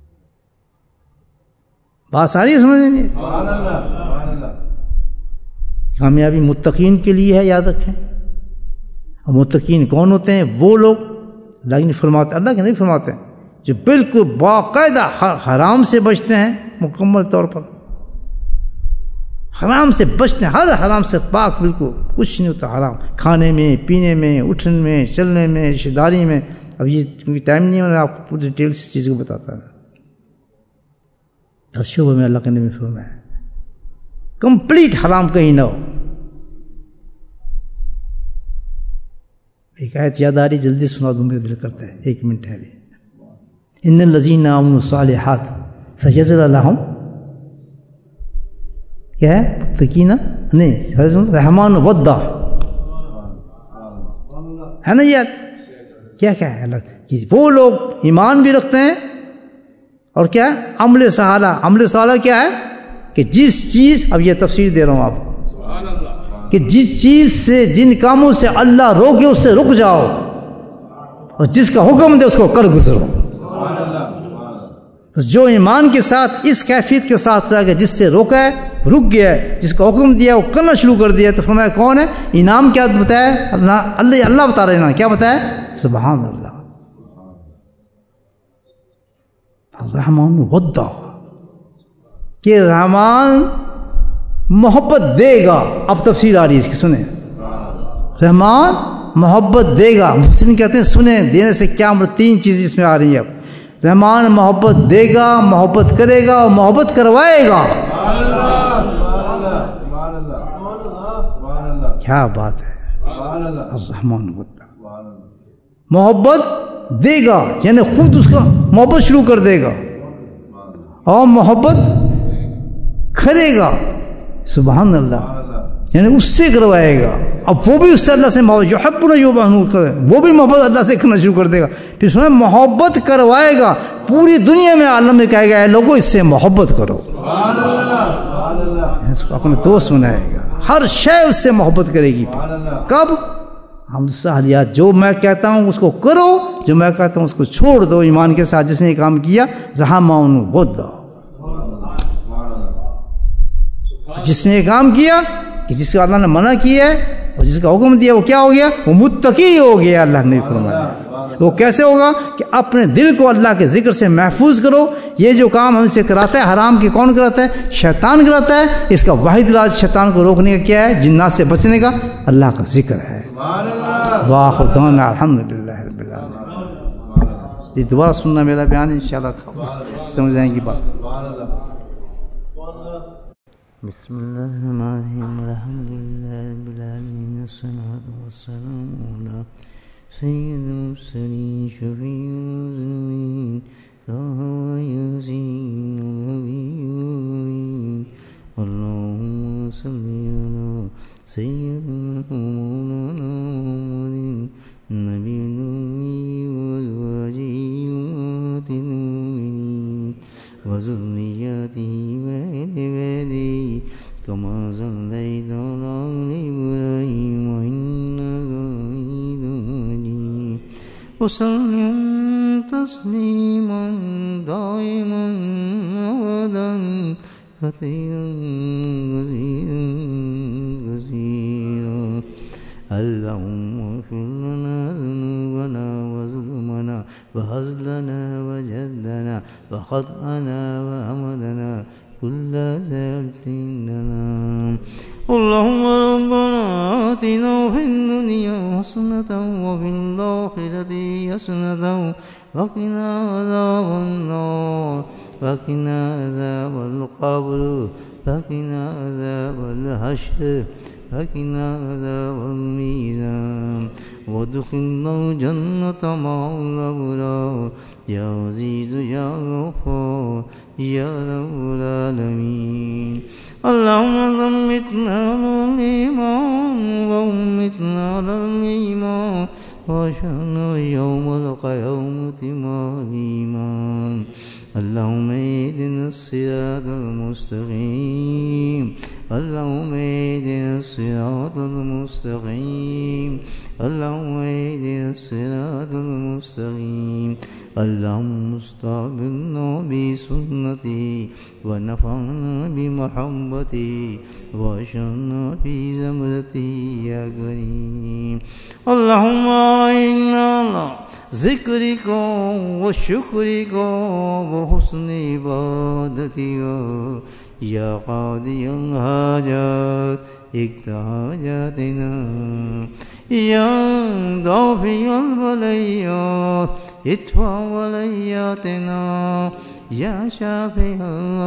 S1: بات ساری سمجھ نہیں. کامیابی متقین کے لیے ہے، یاد رکھیں. اور متقین کون ہوتے ہیں؟ وہ لوگ اللہ کے نہیں فرماتے اللہ کے نہیں فرماتے ہیں جو بالکل باقاعدہ حرام سے بچتے ہیں، مکمل طور پر حرام سے بچتے ہیں، ہر حرام سے پاک، بالکل کچھ نہیں ہوتا حرام، کھانے میں، پینے میں، اٹھنے میں، چلنے میں، رشتہ داری میں. اب یہ کیونکہ ٹائم نہیں ہے میں آپ کو پوری ڈیٹیل سے چیز کو بتاتا ہے. ہر شعبے میں اللہ کے نبی فرمایا کمپلیٹ حرام کہیں نہ ہو. ایک آیت یاد آ رہی، جلدی سنا دوں، میرا دل کرتا ہے، ایک منٹ ہے ابھی. ان الذین آمنوا الصالحات سیجعل لهم کیا ہے متقین، نہیں رحمان ودا ہے نا. یہ کیا کیا ہے اللہ کہ وہ لوگ ایمان بھی رکھتے ہیں اور کیا ہے عمل صالح. عمل صالح کیا ہے کہ جس چیز، اب یہ تفسیر دے رہا ہوں آپ کہ جس چیز سے، جن کاموں سے اللہ روکے اس سے رک جاؤ، اور جس کا حکم دے اس کو کر گزرو. تو جو ایمان کے ساتھ اس کیفیت کے ساتھ رہ گیا، جس سے روکا ہے رک گیا ہے، جس کا حکم دیا وہ کرنا شروع کر دیا، تو فرمایا کون ہے؟ انعام کیا بتایا؟ اللہ اللہ اللہ بتا رہے ہیں. کیا بتایا؟ سبحان اللہ. الرحمن ودا کہ رحمان محبت دے گا. اب تفسیر آ رہی ہے اس کی، سنیں. رحمان محبت دے گا. محسن کہتے ہیں سنیں، دینے سے کیا مراد؟ تین چیز اس میں آ رہی ہے. اب رحمان محبت دے گا، محبت کرے گا اور محبت کروائے گا. क्या बात है, अर्रहमान मोहब्बत देगा यानी खुद उसका मोहब्बत शुरू कर देगा और मोहब्बत करेगा, सुभान अल्लाह, यानी उससे करवाएगा। अब वो भी उससे अल्लाह से मोहब्बत जो है पूरा जो करे वो भी मोहब्बत अल्लाह से करना शुरू कर देगा। फिर सुना मोहब्बत करवाएगा, पूरी दुनिया में आलम में कहेगा लोगों इससे मोहब्बत करो, इसको अपना दोस्त बनाएगा, हर शय उससे मोहब्बत करेगी। कब? हम साहलियात, जो मैं कहता हूँ उसको करो, जो मैं कहता हूँ उसको छोड़ दो, ईमान के साथ जिसने काम किया रहा माउन बुद्ध, जिसने काम किया कि जिसका अल्लाह ने मना किया है और जिसका हुक्म दिया वो क्या हो गया, वो मुत्तकी हो गया। अल्लाह ने फरमाया वो कैसे होगा कि अपने दिल को अल्लाह के जिक्र से महफूज करो। ये जो काम हमसे कराता है हराम के कौन कराता है? शैतान कराता है। इसका वाहिद इलाज शैतान को रोकने का क्या है? जिन्नात से बचने का अल्लाह का जिक्र है। वाह खुदा अल्हम्दुलिल्लाह रब्बिल आलमीन। ये दोबारा सुनना मेरा बयान, इंशाअल्लाह समझ आएंगी बात। बिस्मिल्लाहिर्रहमानिर्रहीम, अल्हम्दुलिल्लाहि रब्बिल आलमीन, अस्सलातु वस्सलामु अला सय्यिदिल मुरसलीन शफीउल मुज़निबीन ताहा व यासीन नबiyyin। अल्लाहुम्मा सल्लि अला सय्यिदिना मौलाना मुहम्मदिन नबिय्यिल उम्मी व अज़वाजिहि उम्महातिल मुमिनीन व ज़ुर्रिय्यतिहि व अहलि बैतिहि कमा सल्लैता अला इब्राहीम इन्नका हमीदुम मजीद। वसल्लिम तस्लीमन दाइमन अबदन कसीरन कसीरन कसीरा। अल्लाहुम्मा इग़फिर लना ज़ुनूबना व ज़ुल्मना व हज़लना व जद्दना व ख़तअना व अमदना कुल्ल ज़ालिका लना। अल्लाहुम्मा रब्बना आतिना फ़िद दुनिया हसनतन व फ़िल आखिरति हसनतन व क़िना अज़ाबन नार व क़िना अज़ाबल क़ब्र व क़िना अज़ाबल हश्र व क़िना अज़ाबल मीज़ान वदखिलना जन्नत मअल अबरार या अज़ीज़ या गफ़्फ़ार या रब्बल आलमीन। अल्लाहुम्मा ज़म्मितना अलल ईमान व उम्मितना अलल ईमान वहशरना यौमल क़यामति मअल ईमान। अल्लाहुम्मा इहदिना सिरातल मुस्तक़ीम, अल्लाहुम्मा इहदिना सिरातल मुस्तक़ीम, अल्लाहुम्मा इहदिना सिरातल मुस्तक़ीम। अल्लाहुम्मा इस्तग़फिरना बिसुन्नती व नफ़अना बिमहब्बती वहशरना फी ज़ुमरती या करीम। अल्लाहुम्मा इन्ना अला ज़िक्रिका व शुक्रिका व हुस्नि इबादतिका या क़ादियल हाजात इक़्ज़ा हाजातिना या दाफ़िअल बलय्यात इदफ़अ बलय्यातिना या शाफ़िअल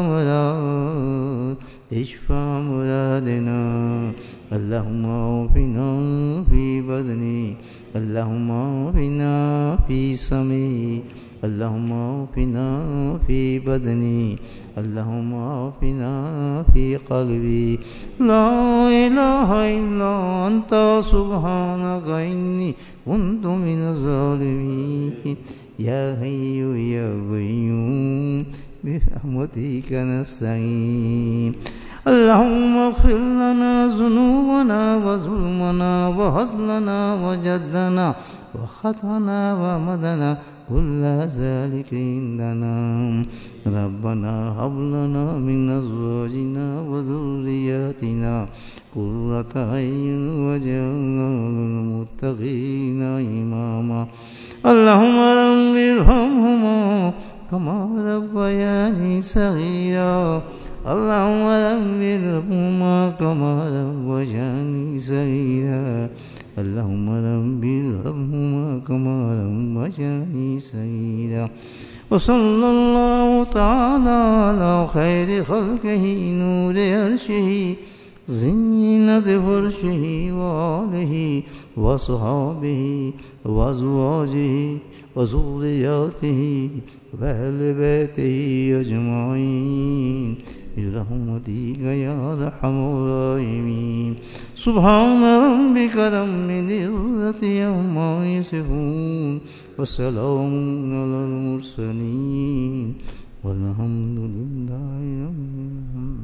S1: अमराद इशफ़अ मुरादिना। अल्लाहुम्मा आफ़िना फ़ी बदनी, अल्लाहुम्मा आफ़िना फ़ी समी, अल्लाहुम्मा आफ़िना फ़ी बदनी, अल्लाहुम्मा आफ़िना फ़ी क़ल्बी। ला इलाहा इल्ला अंता सुब्हानका इन्नी कुन्तु मिनज़ ज़ालिमीन। या हय्यु या क़य्यूम बिरहमतिका नस्तईन। अल्लाहुम्मा इग़फिर लना ज़ुनूबना व ज़ुल्मना व हज़लना व जद्दना व ख़तअना व अमदना कुल्ल ज़ालिका इंदना। रब्बना हब लना मिन अज़वाजिना व ज़ुर्रिय्यतिना क़ुर्रता अय्युन वज'alना लिल मुत्तक़ीना इमामा। अल्लाहुम्मा रब्बिरहमहुमा कमा रब्बयानी सग़ीरा। अल्लाहुम्मा रब्बिरहमहुमा कमा रब्बयानी सग़ीरा। अल्लाहुम्मा रब्बिरहमहुमा कमा रब्बयानी सग़ीरा। व सल्लल्लाहु तआला अला खैरि ख़ल्क़िही नूरि अर्शिही
S2: زينة فرشه وآله وصحابه وأزواجه وذرياته وأهل بيته أجمعين برحمتك يا أرحم الراحمين. سبحان ربك رب العزة عما يصفون وسلام على المرسلين والحمد لله رب العالمين.